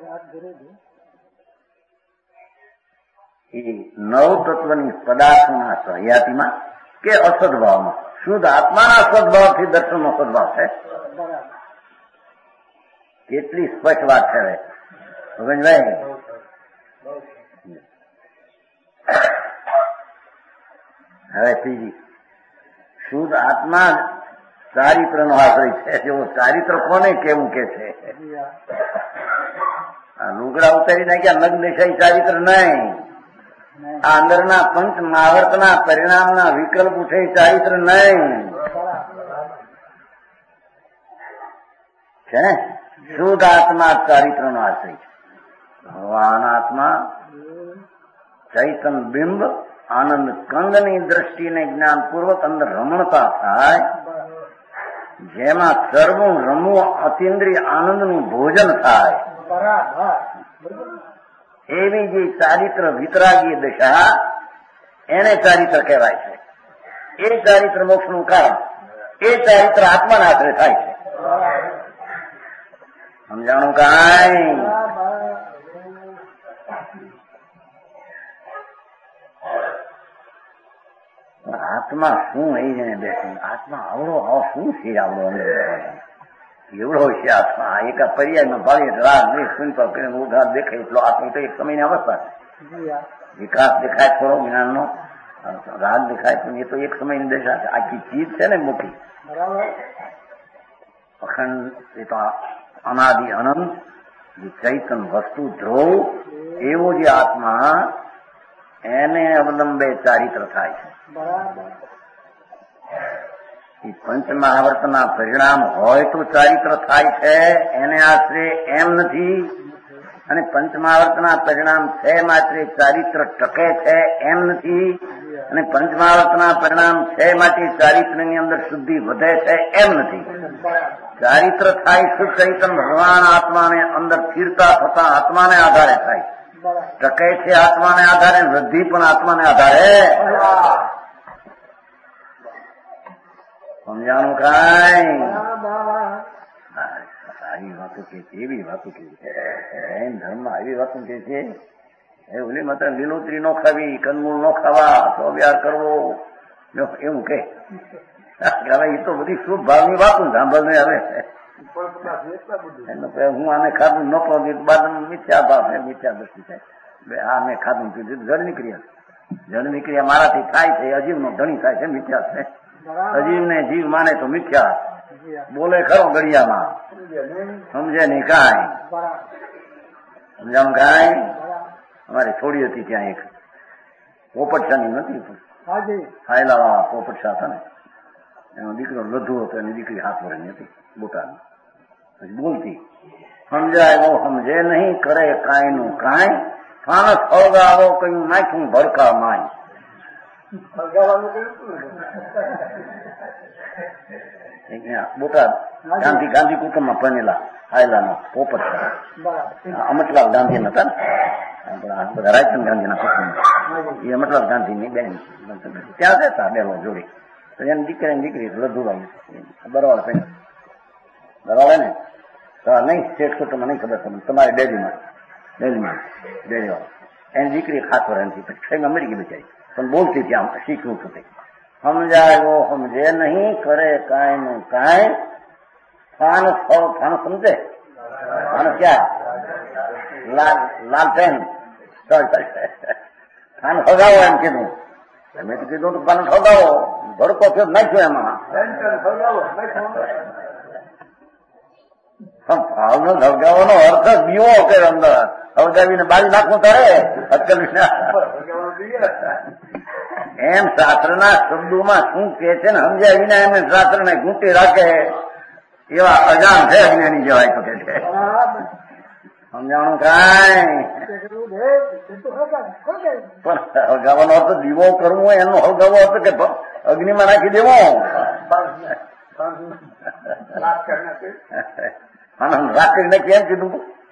એ નવ તત્વની પદાર્થોના સહયાતીમાં કે અસદભાવમાં શુદ્ધ આત્માના સદભાવથી દર્શનનો સદભાવ છે. કેટલી સ્પષ્ટ વાત છે ભગવાનભાઈ. હવે ત્રીજી, શુદ્ધ આત્મા ચારિત્રનો આશ્રય છે. જેવો ચારિત્ર કોને કેવું કે છે? આ લુગડા ઉતારી નાખ્યા નગ્ન દેશાઈ ચારિત્ર નહીં. આ અંદરના પંચ મહાવર્તના પરિણામના વિકલ્પ ઉઠે ચારિત્ર નહીં છે ને. શુદ્ધ આત્મા ચારિત્રનો આશ્રય છે. ભગવાન આત્મા ચૈતન બિંબ આનંદ કંદની દ્રષ્ટિને જ્ઞાનપૂર્વક અંદર રમણતા થાય, જેમાં સર્વું રમવું અતિન્દ્રિય આનંદનું ભોજન થાય. એવી જે ચારિત્ર વિતરાગી દશા એને ચારિત્ર કહેવાય છે. એ ચારિત્ર મોક્ષનું કારણ, એ ચારિત્ર આત્માના આશ્રય થાય છે. સમજાણું કાંઈ? આત્મા શું એ જઈને બેસી, આત્મા આવડો આવો શું છે? આવડો એવડો છે આત્મા. એક પર્યાયમાં ભાવી રાગ સુનતા કરીને ઉધાર દેખાય એટલો આત્મા તો એક સમયની અવસ્થા છે. વિકાસ દેખાય થોડો જ્ઞાનનો, રાગ દેખાય પણ એ તો એક સમયની દશા છે. આખી ચીજ છે ને મોટી અખંડ, એ તો અનાદિ અનંત જે ચૈતન વસ્તુ ધ્રુવ એવો જે આત્મા એને અવલંબે ચારિત્ર થાય છે. એ પંચ મહાવર્તના પરિણામ હોય તો ચારિત્ર થાય છે, એને આશરે એમ નથી. અને પંચ મહાવર્તના પરિણામ છે માત્ર ચારિત્ર ટકે છે એમ નથી. અને પંચ મહાવર્તના પરિણામ છે માટે ચારિત્રની અંદર શુદ્ધિ વધે છે એમ નથી. ચારિત્ર થાય શુદ્ધ ચૈતન ભગવાન આત્માને અંદર સ્થિરતા થતા આત્માને આધારે થાય. ટકે છે આત્માને આધારે, વૃદ્ધિ પણ આત્માને આધારે. સમજાણું કાંઈ? સારી વાતો કે છે, એવી વાતો કે છે. જૈન ધર્મમાં એવી વાતો કે છે. ઓલી માત્ર લીલોતરી નો ખાવી, કંદમૂળ નો ખાવા, સ્વવ્યાર કરવો, એવું કે. હવે એ તો બધી શુભ ભાવની વાતો સાંભળને આવે. હું આને ખાધું ન ખાધું બાદ મિથ્યા ભાવ ને મિથ્યા દ્રષ્ટિ થાય. આ મેં ખાધું પીધું જળની ક્રિયા, જળની ક્રિયા મારાથી થાય છે. અજીવનો ધણી થાય છે, મિથ્યા છે. અજીવને જીવ માને તો મિથ્યા, બોલે ખરો ગળિયામાં, સમજે નહીં કાંઈ. સમજાવું કાંઈ? અમારી થોડી હતી ત્યાં એક પોપટશાની નથી, ખાયલા વાળા પોપટશા હતા ને, એનો દીકરો લધુ હતો, એની દીકરી 7 વર્ષની હતી, બોટાની. પછી બોલતી, સમજાય સમજે નહીં, કરે કાંઈ નું કાંઈ, ફાનસ ફળગાવો કયું નાખ્યું ભડકા માય. બોટાદ ગાંધી કુટુંબમાં બનેલા આયલાનો પોપટ અમરલાલ ગાંધી હતા ને, બધા રાયચંદ ગાંધીના કુટુંબ. એ અમરલાલ ગાંધીની બેન ત્યાં રહેતા બેલો જોડી. તો એની દીકરી લધુરાઈ બરવાળ કઈ બરાબર ને નહીં, સ્ટેટ કુટુંબમાં નહીં ખબર તમને, તમારે ડેલીમાં ડેલીવાળા એની દીકરી 7 વર્ષની પછી 6 મરી ગઈ બચારી, પણ બોલતી ત્યાં શીખવું થતી. સમજાય વો સમજે નહીં, કરે કાંઈ નું કાંઈ, ફાન સમજે. ફાન ક્યાં? લાલ પેન ફાન ફગાવો એમ કીધું. મેં તો કીધું તો ફાન ફગાવો, ભડકો થયો નાખ્યો એમાં. ભાવનો હળગાવાનો અર્થ બીવો કે અંદર હળગાવીને બાળી નાખવું તારે અટકલ એમ શાસ્ત્રના શબ્દોમાં શું કે છે ને સમજ્યા વિના એમને શાસ્ત્રને ઘૂંટી રાખે એવા અજાણ છે અજ્ઞાની જવાય તો કે છે. સમજાણું કાંઈ પણ હળગાવાનો હતો દીવો કરવો એનો હળગાવો હતો કે અગ્નિમાં નાખી દેવો રાખીને કેમ કીધું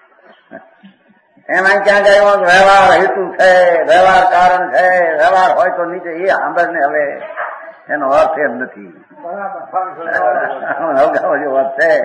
એમાં ક્યાં ગયો વ્યવહાર હેતુ છે વ્યવહાર કારણ છે વ્યવહાર હોય તો નીચે એ સાંભળ ને હવે એનો અર્થ એમ નથી હળગાવો જેવો અર્થ છે.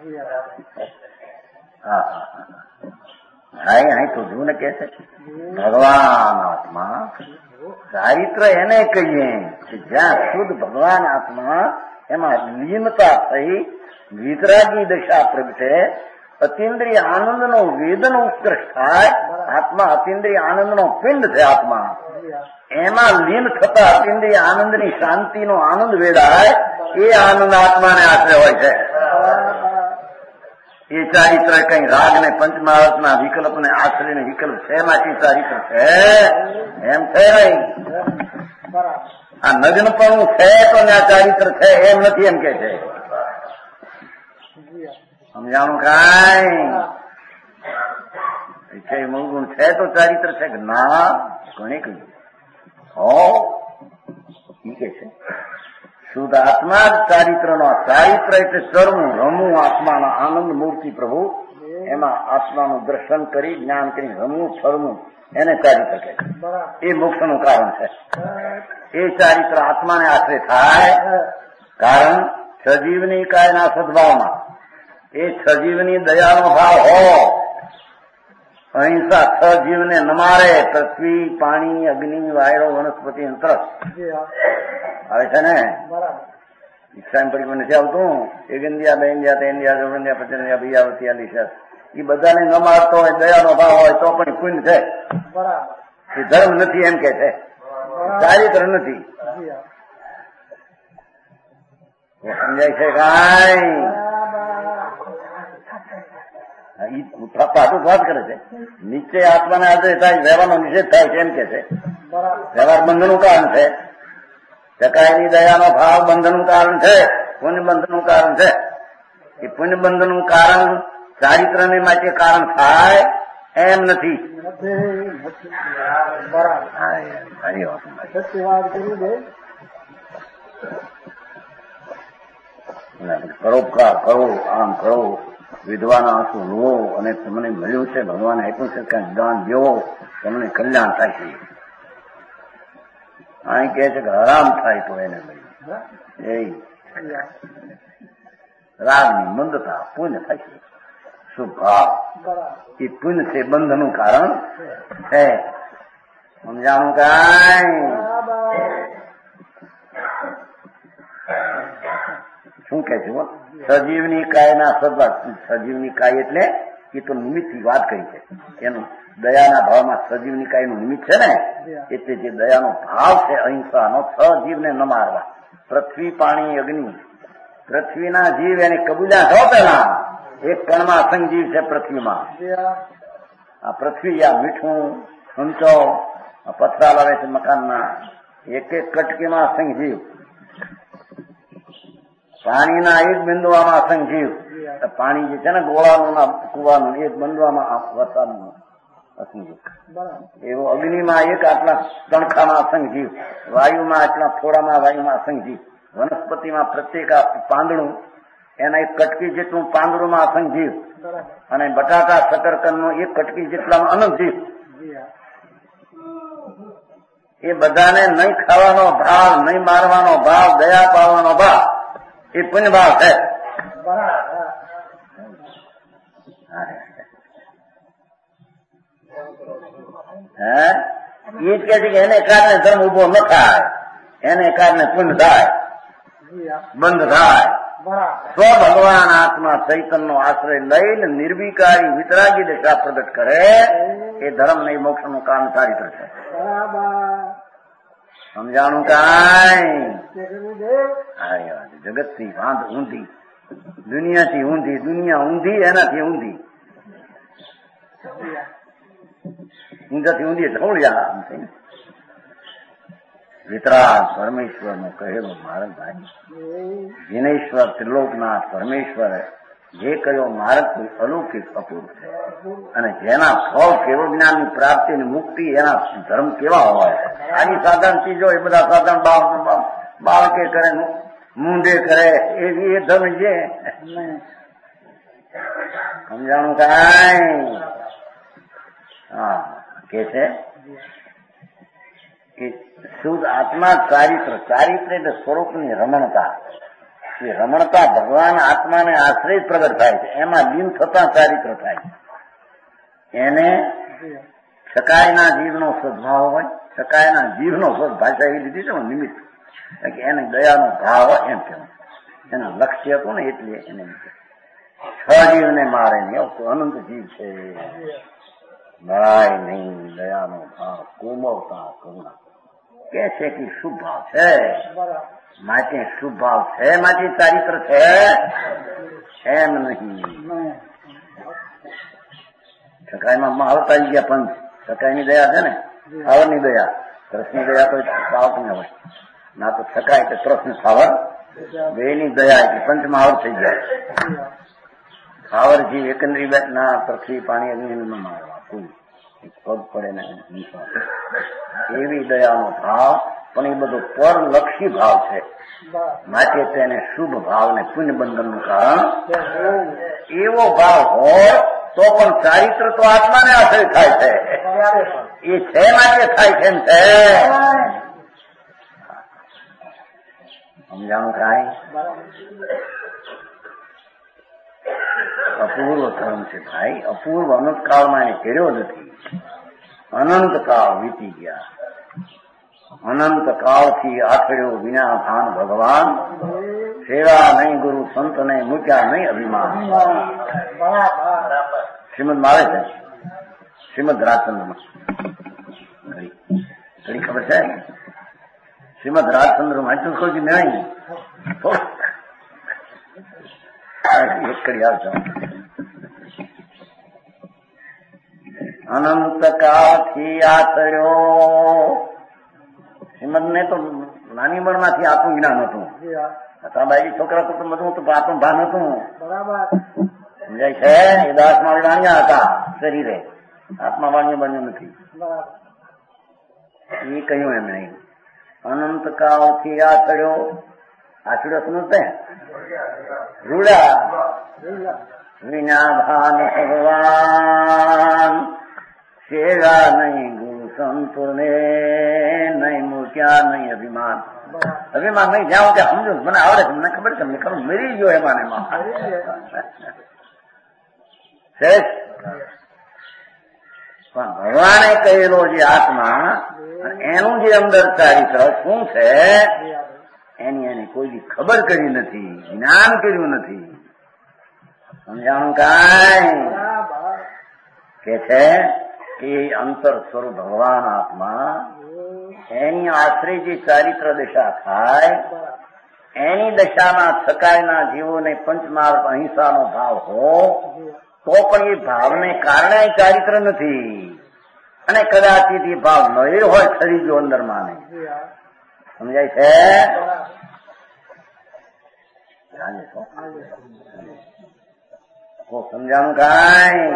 અહીં તો જૂને કે છે ભગવાન આત્મા ચારિત્ર એને કહીએ કે જ્યાં શુદ્ધ ભગવાન આત્મા એમાં લીનતા થઈ વિતરાગી દશા પ્રગટે અતિન્દ્રિય આનંદનો વેદન ઉત્કર્ષ થાય. આત્મા અતિન્દ્રિય આનંદનો પિંડ છે. આત્મા એમાં લીન થતા અતિન્દ્રિય આનંદની શાંતિનો આનંદ વેડાય એ આનંદ આત્માને આશરે હોય છે. એ ચારિત્ર કઈ રાગ ને પંચમહારતના વિકલ્પ ને આશ્રય ને વિકલ્પ છે માંથી ચારિત્ર છે એમ છે નહીં. આ નગ્નપણું છે તો આ ચારિત્ર છે એમ નથી એમ કે છે. સમજાણું કાંઈ મૂળગુણ છે તો ચારિત્ર છે કે ના ઘણી કહ્યું હો કે છે શુદ્ધ આત્મા જ ચારિત્રનો ચારિત્ર એટલે સરવું રમવું આત્માના આનંદ મૂર્તિ પ્રભુ એમાં આત્માનું દર્શન કરી જ્ઞાન કરી રમવું ફરવું એને ચારિત્ર કહે એ મોક્ષનું કારણ છે. એ ચારિત્ર આત્માને આશ્રય થાય કારણ સજીવની કાયના સદભાવમાં એ સજીવની દયાનો ભાવ હો અહિંસા સજીવને ન મારે પૃથ્વી પાણી અગ્નિ વાયરો વનસ્પતિ અંતર આવે છે ને ઈચ્છા એમ પડી નથી આવતું એક ઇન્ડિયા બે ઇન્ડિયા ત્રણ ઇન્ડિયા ત્રણ ઇન્ડિયા પચાસ ઇન્ડિયા બીજાવતી આલી એ બધાને ન મારતો હોય દયાનો ભાવ હોય તો પણ પુણ્ય છે. એ ધર્મ નથી એમ કે છે ચારિત્ર નથી. સમજાય છે કાંઈ પાછું વાત કરે છે નીચે આત્માને આદરે થાય વ્યવહારનો નિષેધ થાય છે એમ કે છે. વ્યવહાર બંધનું કારણ છે. ચકાઈની દયાનો ભાવ બંધનનું કારણ છે. પુણ્ય બંધનનું કારણ છે. એ પુણ્ય બંધનનું કારણ ચારિત્રને માટે કારણ થાય એમ નથી. પરોપકાર કરો આમ કરો વિધવાના આંસુ લો અને તમને મળ્યું છે ભગવાન આપ્યું છે કંઈક દાન દેવો તમને કલ્યાણ થાય છે. અહીં કહે છે કે હરામ થાય તો એને મળ્યું એ રાગની મંદતા પુણ્ય થાય છે. શુભ ભાવ એ પુણ્ય છે બંધનું કારણ છે. સમજાણું કાંઈ શું કે છે સજીવની કાયના સદભાવ સજીવની કાય એટલે એ તો નિમિત્તની વાત કરી છે એનું દયાના ભાવમાં સજીવની કાયનું નિમિત્ત છે ને એટલે જે દયાનો ભાવ છે અહિંસાનો સજીવને ન મારવા પૃથ્વી પાણી અગ્નિ પૃથ્વીના જીવ એને કબૂલ્યા છો પેલા એક કણમાં અસંગ જીવ છે પૃથ્વીમાં. આ પૃથ્વી આ મીઠું ઊંચો પથરા લાવે છે મકાનના એક એક કટકીમાં અસંગ જીવ પાણીના એક બિંદુઆમાં અસંગ જીવ પાણી જે છે ને ગોળાનું ના કુવાનું એક બિંદુઆમાં વરસાદનું અસંગ જીવ એવો અગ્નિમાં એક આટલા તણખામાં અસંગ જીવ વાયુમાં આટલા થોડામાં વાયુમાં અસંગ જીવ વનસ્પતિમાં પ્રત્યેક પાંદડું એના એક કટકી જેટલું પાંદડુંમાં અસંગ જીવ અને બટાટા શકરકંદનું એક કટકી જેટલામાં અનંત જીવ. એ બધાને નહીં ખાવાનો ભાવ નહીં મારવાનો ભાવ દયા પાવાનો ભાવ એ પુણ્ય ભાવ છે. એ જ કે છે કે એને કારણે ધર્મ ઉભો ન થાય એને કારણે પુણ્ય થાય બંધ થાય. સ્વ ભગવાન આત્મા ચૈતનનો આશ્રય લઈને નિર્વિકારી વિતરાગી દશા પ્રગટ કરે એ ધર્મ નહીં મોક્ષનું કામ ચારિત્ર છે. સમજાણું કાંઈ જગતથી વાંધ ઊંધી દુનિયાથી ઊંધી દુનિયા ઊંધી એનાથી ઊંધી ઊંધાથી ઊંધી ઢોળ્યા વિતરાગ પરમેશ્વરનો કહેલો માર્ગ ભાઈ. જીનેશ્વર ત્રિલોકનાથ પરમેશ્વર જે કયો માર્ગ કોઈ અલૌકિક અપૂર્વ છે અને જેના ફળ કેવળ જ્ઞાનની પ્રાપ્તિ અને મુક્તિ એના ધર્મ કેવા હોય. આની સાધારણ ચીજો એ બધા સાધારણ બાળકે કરે મૂંઢે કરે એ ધર્મ છે. સમજાણું કાંઈ? હા કે છે કે શુદ્ધ આત્મા ચારિત્ર એટલે સ્વરૂપની રમણતા. એ રમણતા ભગવાન આત્માને આશ્રય પ્રગટ થાય છે. એમાં લીન થતા ચારિત્ર થાય છે. એને સકાયના જીવનો સદભાવ હોય. સકાયના જીવનો સદ ભાષા એવી લીધી છે નિમિત્ત કે એને દયાનો ભાવ હોય એમ કહેવાય. એનું લક્ષ્ય હતું ને એટલે એને છ જીવને મારે ને અનંત જીવ છે. નરાય નહીં દયાનો ભાવ કોમળતા કરુણા કે છે કે શુભ ભાવ છે માટે શુભ ભાવ છે માટે ચારિત્ર છે એમ નહીં. સકાઈમાં મહાવત આવી ગયા પંચ. સકાઈની દયા છે ને સાવરની દયા. ત્રસની દયા તો સાવકને હોય ના તો સકાય કે ત્રસને સાવર બેની દયા એટલે પંચ મહાવત થઈ ગયા. સાવરજી એકંદરી ના પૃથ્વી પાણી અગ્નિ ન મારવા કોઈ પગ પડે ને એવી દયાનો ભાવ પણ એ બધો પરલક્ષી ભાવ છે માટે તેને શુભ ભાવ ને પુણ્ય બંધનનું કારણ એવો ભાવ હોય તો પણ ચારિત્ર તો આત્માને આશ્રય થાય છે. એ છે માટે થાય છે એમ છે. સમજાણું કાંઈ? અપૂર્વ ધર્મ છે ભાઈ. અપૂર્વ અનંત કાળમાં એને કર્યો નથી. અનંત કાળ વીતી ગયા. અનંત કાળથી આખડ્યો વિના ભાન ભગવાન. સેવા નહીં ગુરુ સંત નહીં મૂક્યા નહીં અભિમાન. શ્રીમદ મારે છે શ્રીમદ રાજચંદ્રમાં ઘડી ખબર છે. શ્રીમદ રાજચંદ્રમાં એટલું કહું છું નહીં એક કરી આવજો. અનંત કાળથી આચર્યો. શ્રીમદ ને તો નાની ઉંમરમાંથી આપણું જ્ઞાન હતું. બાઈ છોકરા તો બધું તો આપણું ભાન હતું. સમજાય છે? એ દાસ માળી વાણિયા હતા શરીરે. આત્મા વાણિયા બન્યું નથી. એ કહ્યું એમ નહીં. અનંત કાળથી આચર્યો. આચર્યો સમજતે રૂડા વિના ભાન ભગવાન. સેવા નહીં ગુરુ સંતો ને નહીં મૂક્યા નહીં અભિમાન. અભિમાન નહીં જાઉં કે સમજો મને આવડે છે મને ખબર છે મને ખબર મરી ગયો એમાં એમાં પણ ભગવાને કહેલો જે આત્મા એનું જે અંદર ચારિત્ર શું છે એની કોઈ ખબર કરી નથી. જ્ઞાન કર્યું નથી. સમજાણું કાંઈ? કે છે કે અંતર સ્વરૂપ ભગવાન આત્મા એની આશ્રય જે ચારિત્ર દશા થાય એની દશામાં સકાયના જીવોને પંચમાર્ગ અહિંસાનો ભાવ હો તો પણ એ ભાવને કારણે ચારિત્ર નથી. અને કદાચ એ ભાવ ન હોય ખરી ગયો અંદર માને. સમજાય છે? સમજાણું કાંઈ?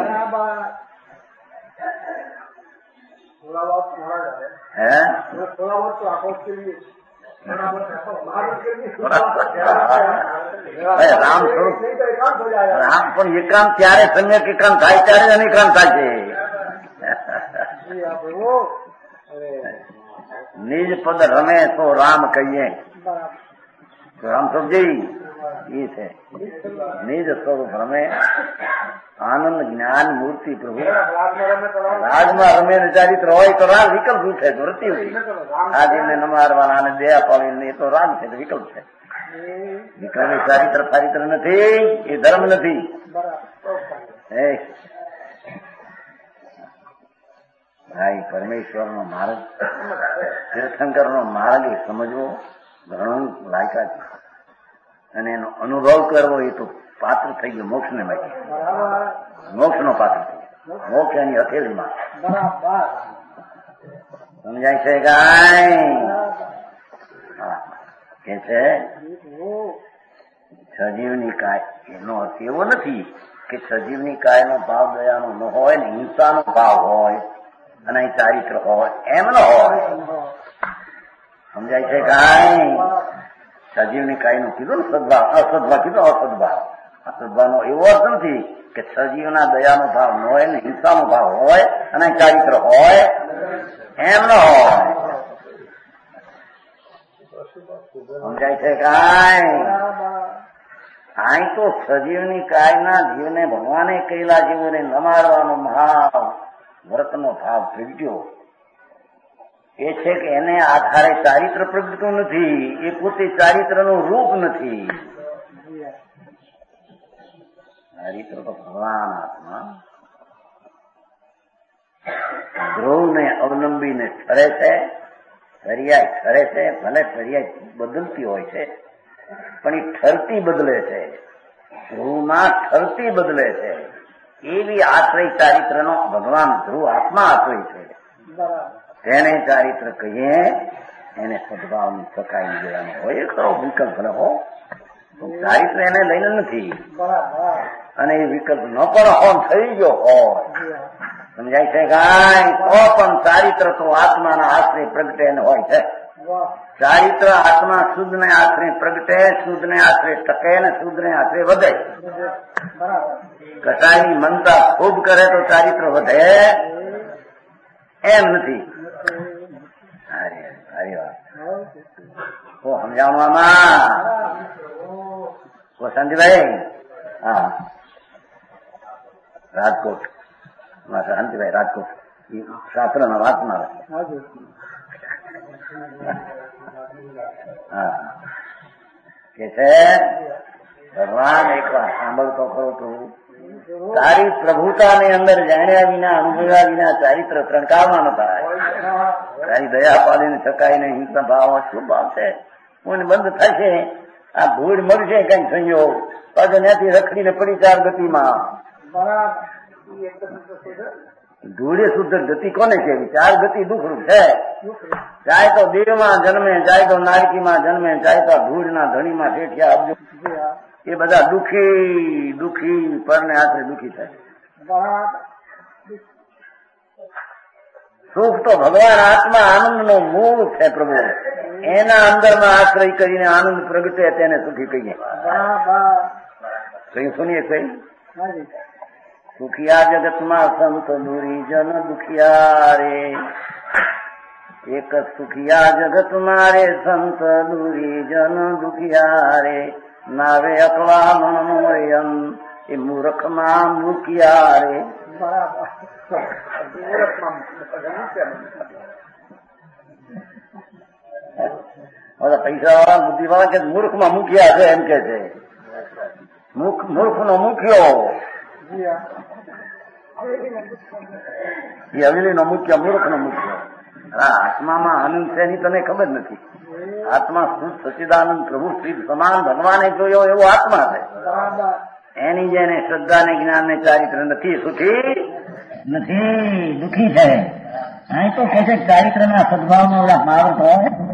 હે રામ સ્વરૂપ રામ પણ એકાંત ત્યારે સમ્યક એકાંત થાય ત્યારે અનેકાંત થાય છે. નિજ પદ રમે તો રામ કહીએ. રામ સ્વરૂપજી એ છે નિજ સ્વરૂપ રમે. આનંદ જ્ઞાન મૂર્તિ પ્રભુ રાજમાં રમે ને ચારિત્ર હોય તો રાગ વિકલ્પ શું છે? વૃત્તિ હોય. આજીને નમારવાના અને દયા પાવીને એ તો રાગ છે, વિકલ્પ છે. વિકલ્પ ચારિત્ર ચારિત્ર નથી, એ ધર્મ નથી. ભાઈ પરમેશ્વરનો માર્ગ તીર્થંકરનો માર્ગ એ સમજવો ઘણું લાયકા છે અને એનો અનુભવ કરવો એ તો પાત્ર થઈ ગયો મોક્ષને માટે. મોક્ષનો પાત્ર થઈ ગયો. મોક્ષ એની હથેળીમાં. સમજાય છે કાંઈ? કે છે સજીવની કાય, એનો અર્થ એવો નથી કે સજીવની કાયનો ભાવ દયાનો ન હોય ને હિંસાનો ભાવ હોય અને અહીં ચારિત્ર હોય, એમ ન હોય. સમજાય છે કાંઈ? સજીવની કાયનું કીધું ને સદભાવ, અસદભાવ કીધું, અસદભાવ. અસદભાવનો એવો અર્થ નથી કે સજીવના દયાનો ભાવ ન હોય ને હિંસાનો ભાવ હોય અને ચારિત્ર હોય, એમ ન હોય. સમજાય છે કાંઈ? અહીં તો સજીવની કાયના જીવને ભગવાને કહેલા જીવોને ન મારવાનો ભાવ, વ્રતનો ભાવ પ્રગટ્યો. એ છે કે એને આધારે ચારિત્ર પ્રગટતું નથી, એ પોતે ચારિત્રનું રૂપ નથી. ચારિત્ર તો ભગવાન આત્મા ધ્રુવને અવલંબીને ઠરે છે, પર્યાય ઠરે છે. ભલે પર્યાય બદલતી હોય છે પણ એ ઠરતી બદલે છે. ધ્રુવમાં ઠરતી બદલે છે. એવી આશ્રય ચારિત્રનો ભગવાન ધ્રુવ આત્મા આશ્રય છે. તેને ચારિત્ર કહીએ, એને સદભાવની સકાઈ દેવાનો હોય. ખરો વિકલ્પ ભલે હો, ચારિત્ર એને લઈને નથી, અને એ વિકલ્પ ન પણ હો થઈ ગયો હોય. સમજાય છે કાંઈ? તો પણ ચારિત્ર તો આત્માના આશ્રય પ્રગટે હોય છે. ચારિત્ર આત્મા શુદ્ધને આશ્રય પ્રગટે, શુદ્ધને આશ્રય ટકે ને શુદ્ધને આશ્રય વધે. કસાયની મનતા ખૂબ કરે તો ચારિત્ર વધે એમ નથી. સારી વાત. તો સમજાવવામાં શાંતિભાઈ? હા, રાજકોટ શાંતિભાઈ, રાજકોટ શાસ્ત્રના વાંચનાર. હા, કે છે ભગવાન એક વાર સાંભળતો ખરો તો તારી પ્રભુતાની અંદર જાણ્યા વિના, અનુભવ્યા વિના ચારિત્ર ત્રણકારમાં ન થાય. તારી દયા પાડીને શકાય ને હિંસા ભાવ શું ભાવ છે? કોઈને બંધ થશે, આ ભૂડ મળશે કઈ સંયોગ, પાછો ત્યાંથી રખડીને પડી ચાર ગતિમાં. ધૂળે શુદ્ધ ગતિ કોને કેવી? ચાર ગતિ દુઃખરૂપ છે. ચાહે તો દેવમાં જન્મે, ચાહે તો નારકીમાં જન્મે, ચાહે તો ધૂળના ધણીમાં શેઠિયા અબજો, એ બધા દુઃખી દુઃખી પરને આશરે દુઃખી થાય. સુખ તો ભગવાન આત્મા આનંદનો મૂળ છે. પ્રભુ એના અંદરમાં આશ્રય કરીને આનંદ પ્રગટે તેને સુખી કહીએ. કઈ સુનીએ કઈ? સુખિયા જગતમાં સંત દુરી જન દુખિયા રે, એક સુખિયા જગત મારે સંત દુરી જન દુખિયા રે, નાવે અકવા મનોયમ એ મૂર્ખમાં મૂકિયા રે. પૈસા વાળા બુદ્ધિ વાળા કે મૂર્ખમાં મૂક્યા છે એમ કે છે. મૂર્ખ નો મૂક્યો એ હવેલી નો મુખ્ય, મૂર્ખ નો મુખ્ય. આત્મામાં આનંદ છે એની તને ખબર નથી. આત્મા શુદ્ધ સચિદાનંદ પ્રભુ શ્રી સમાન ભગવાને જોયો એવો આત્મા છે. એની જેને શ્રદ્ધા ને જ્ઞાન ને ચારિત્ર નથી, સુખી નથી, દુઃખી છે. અહીં તો કે છે ચારિત્ર ના સદભાવ નો મારો હોય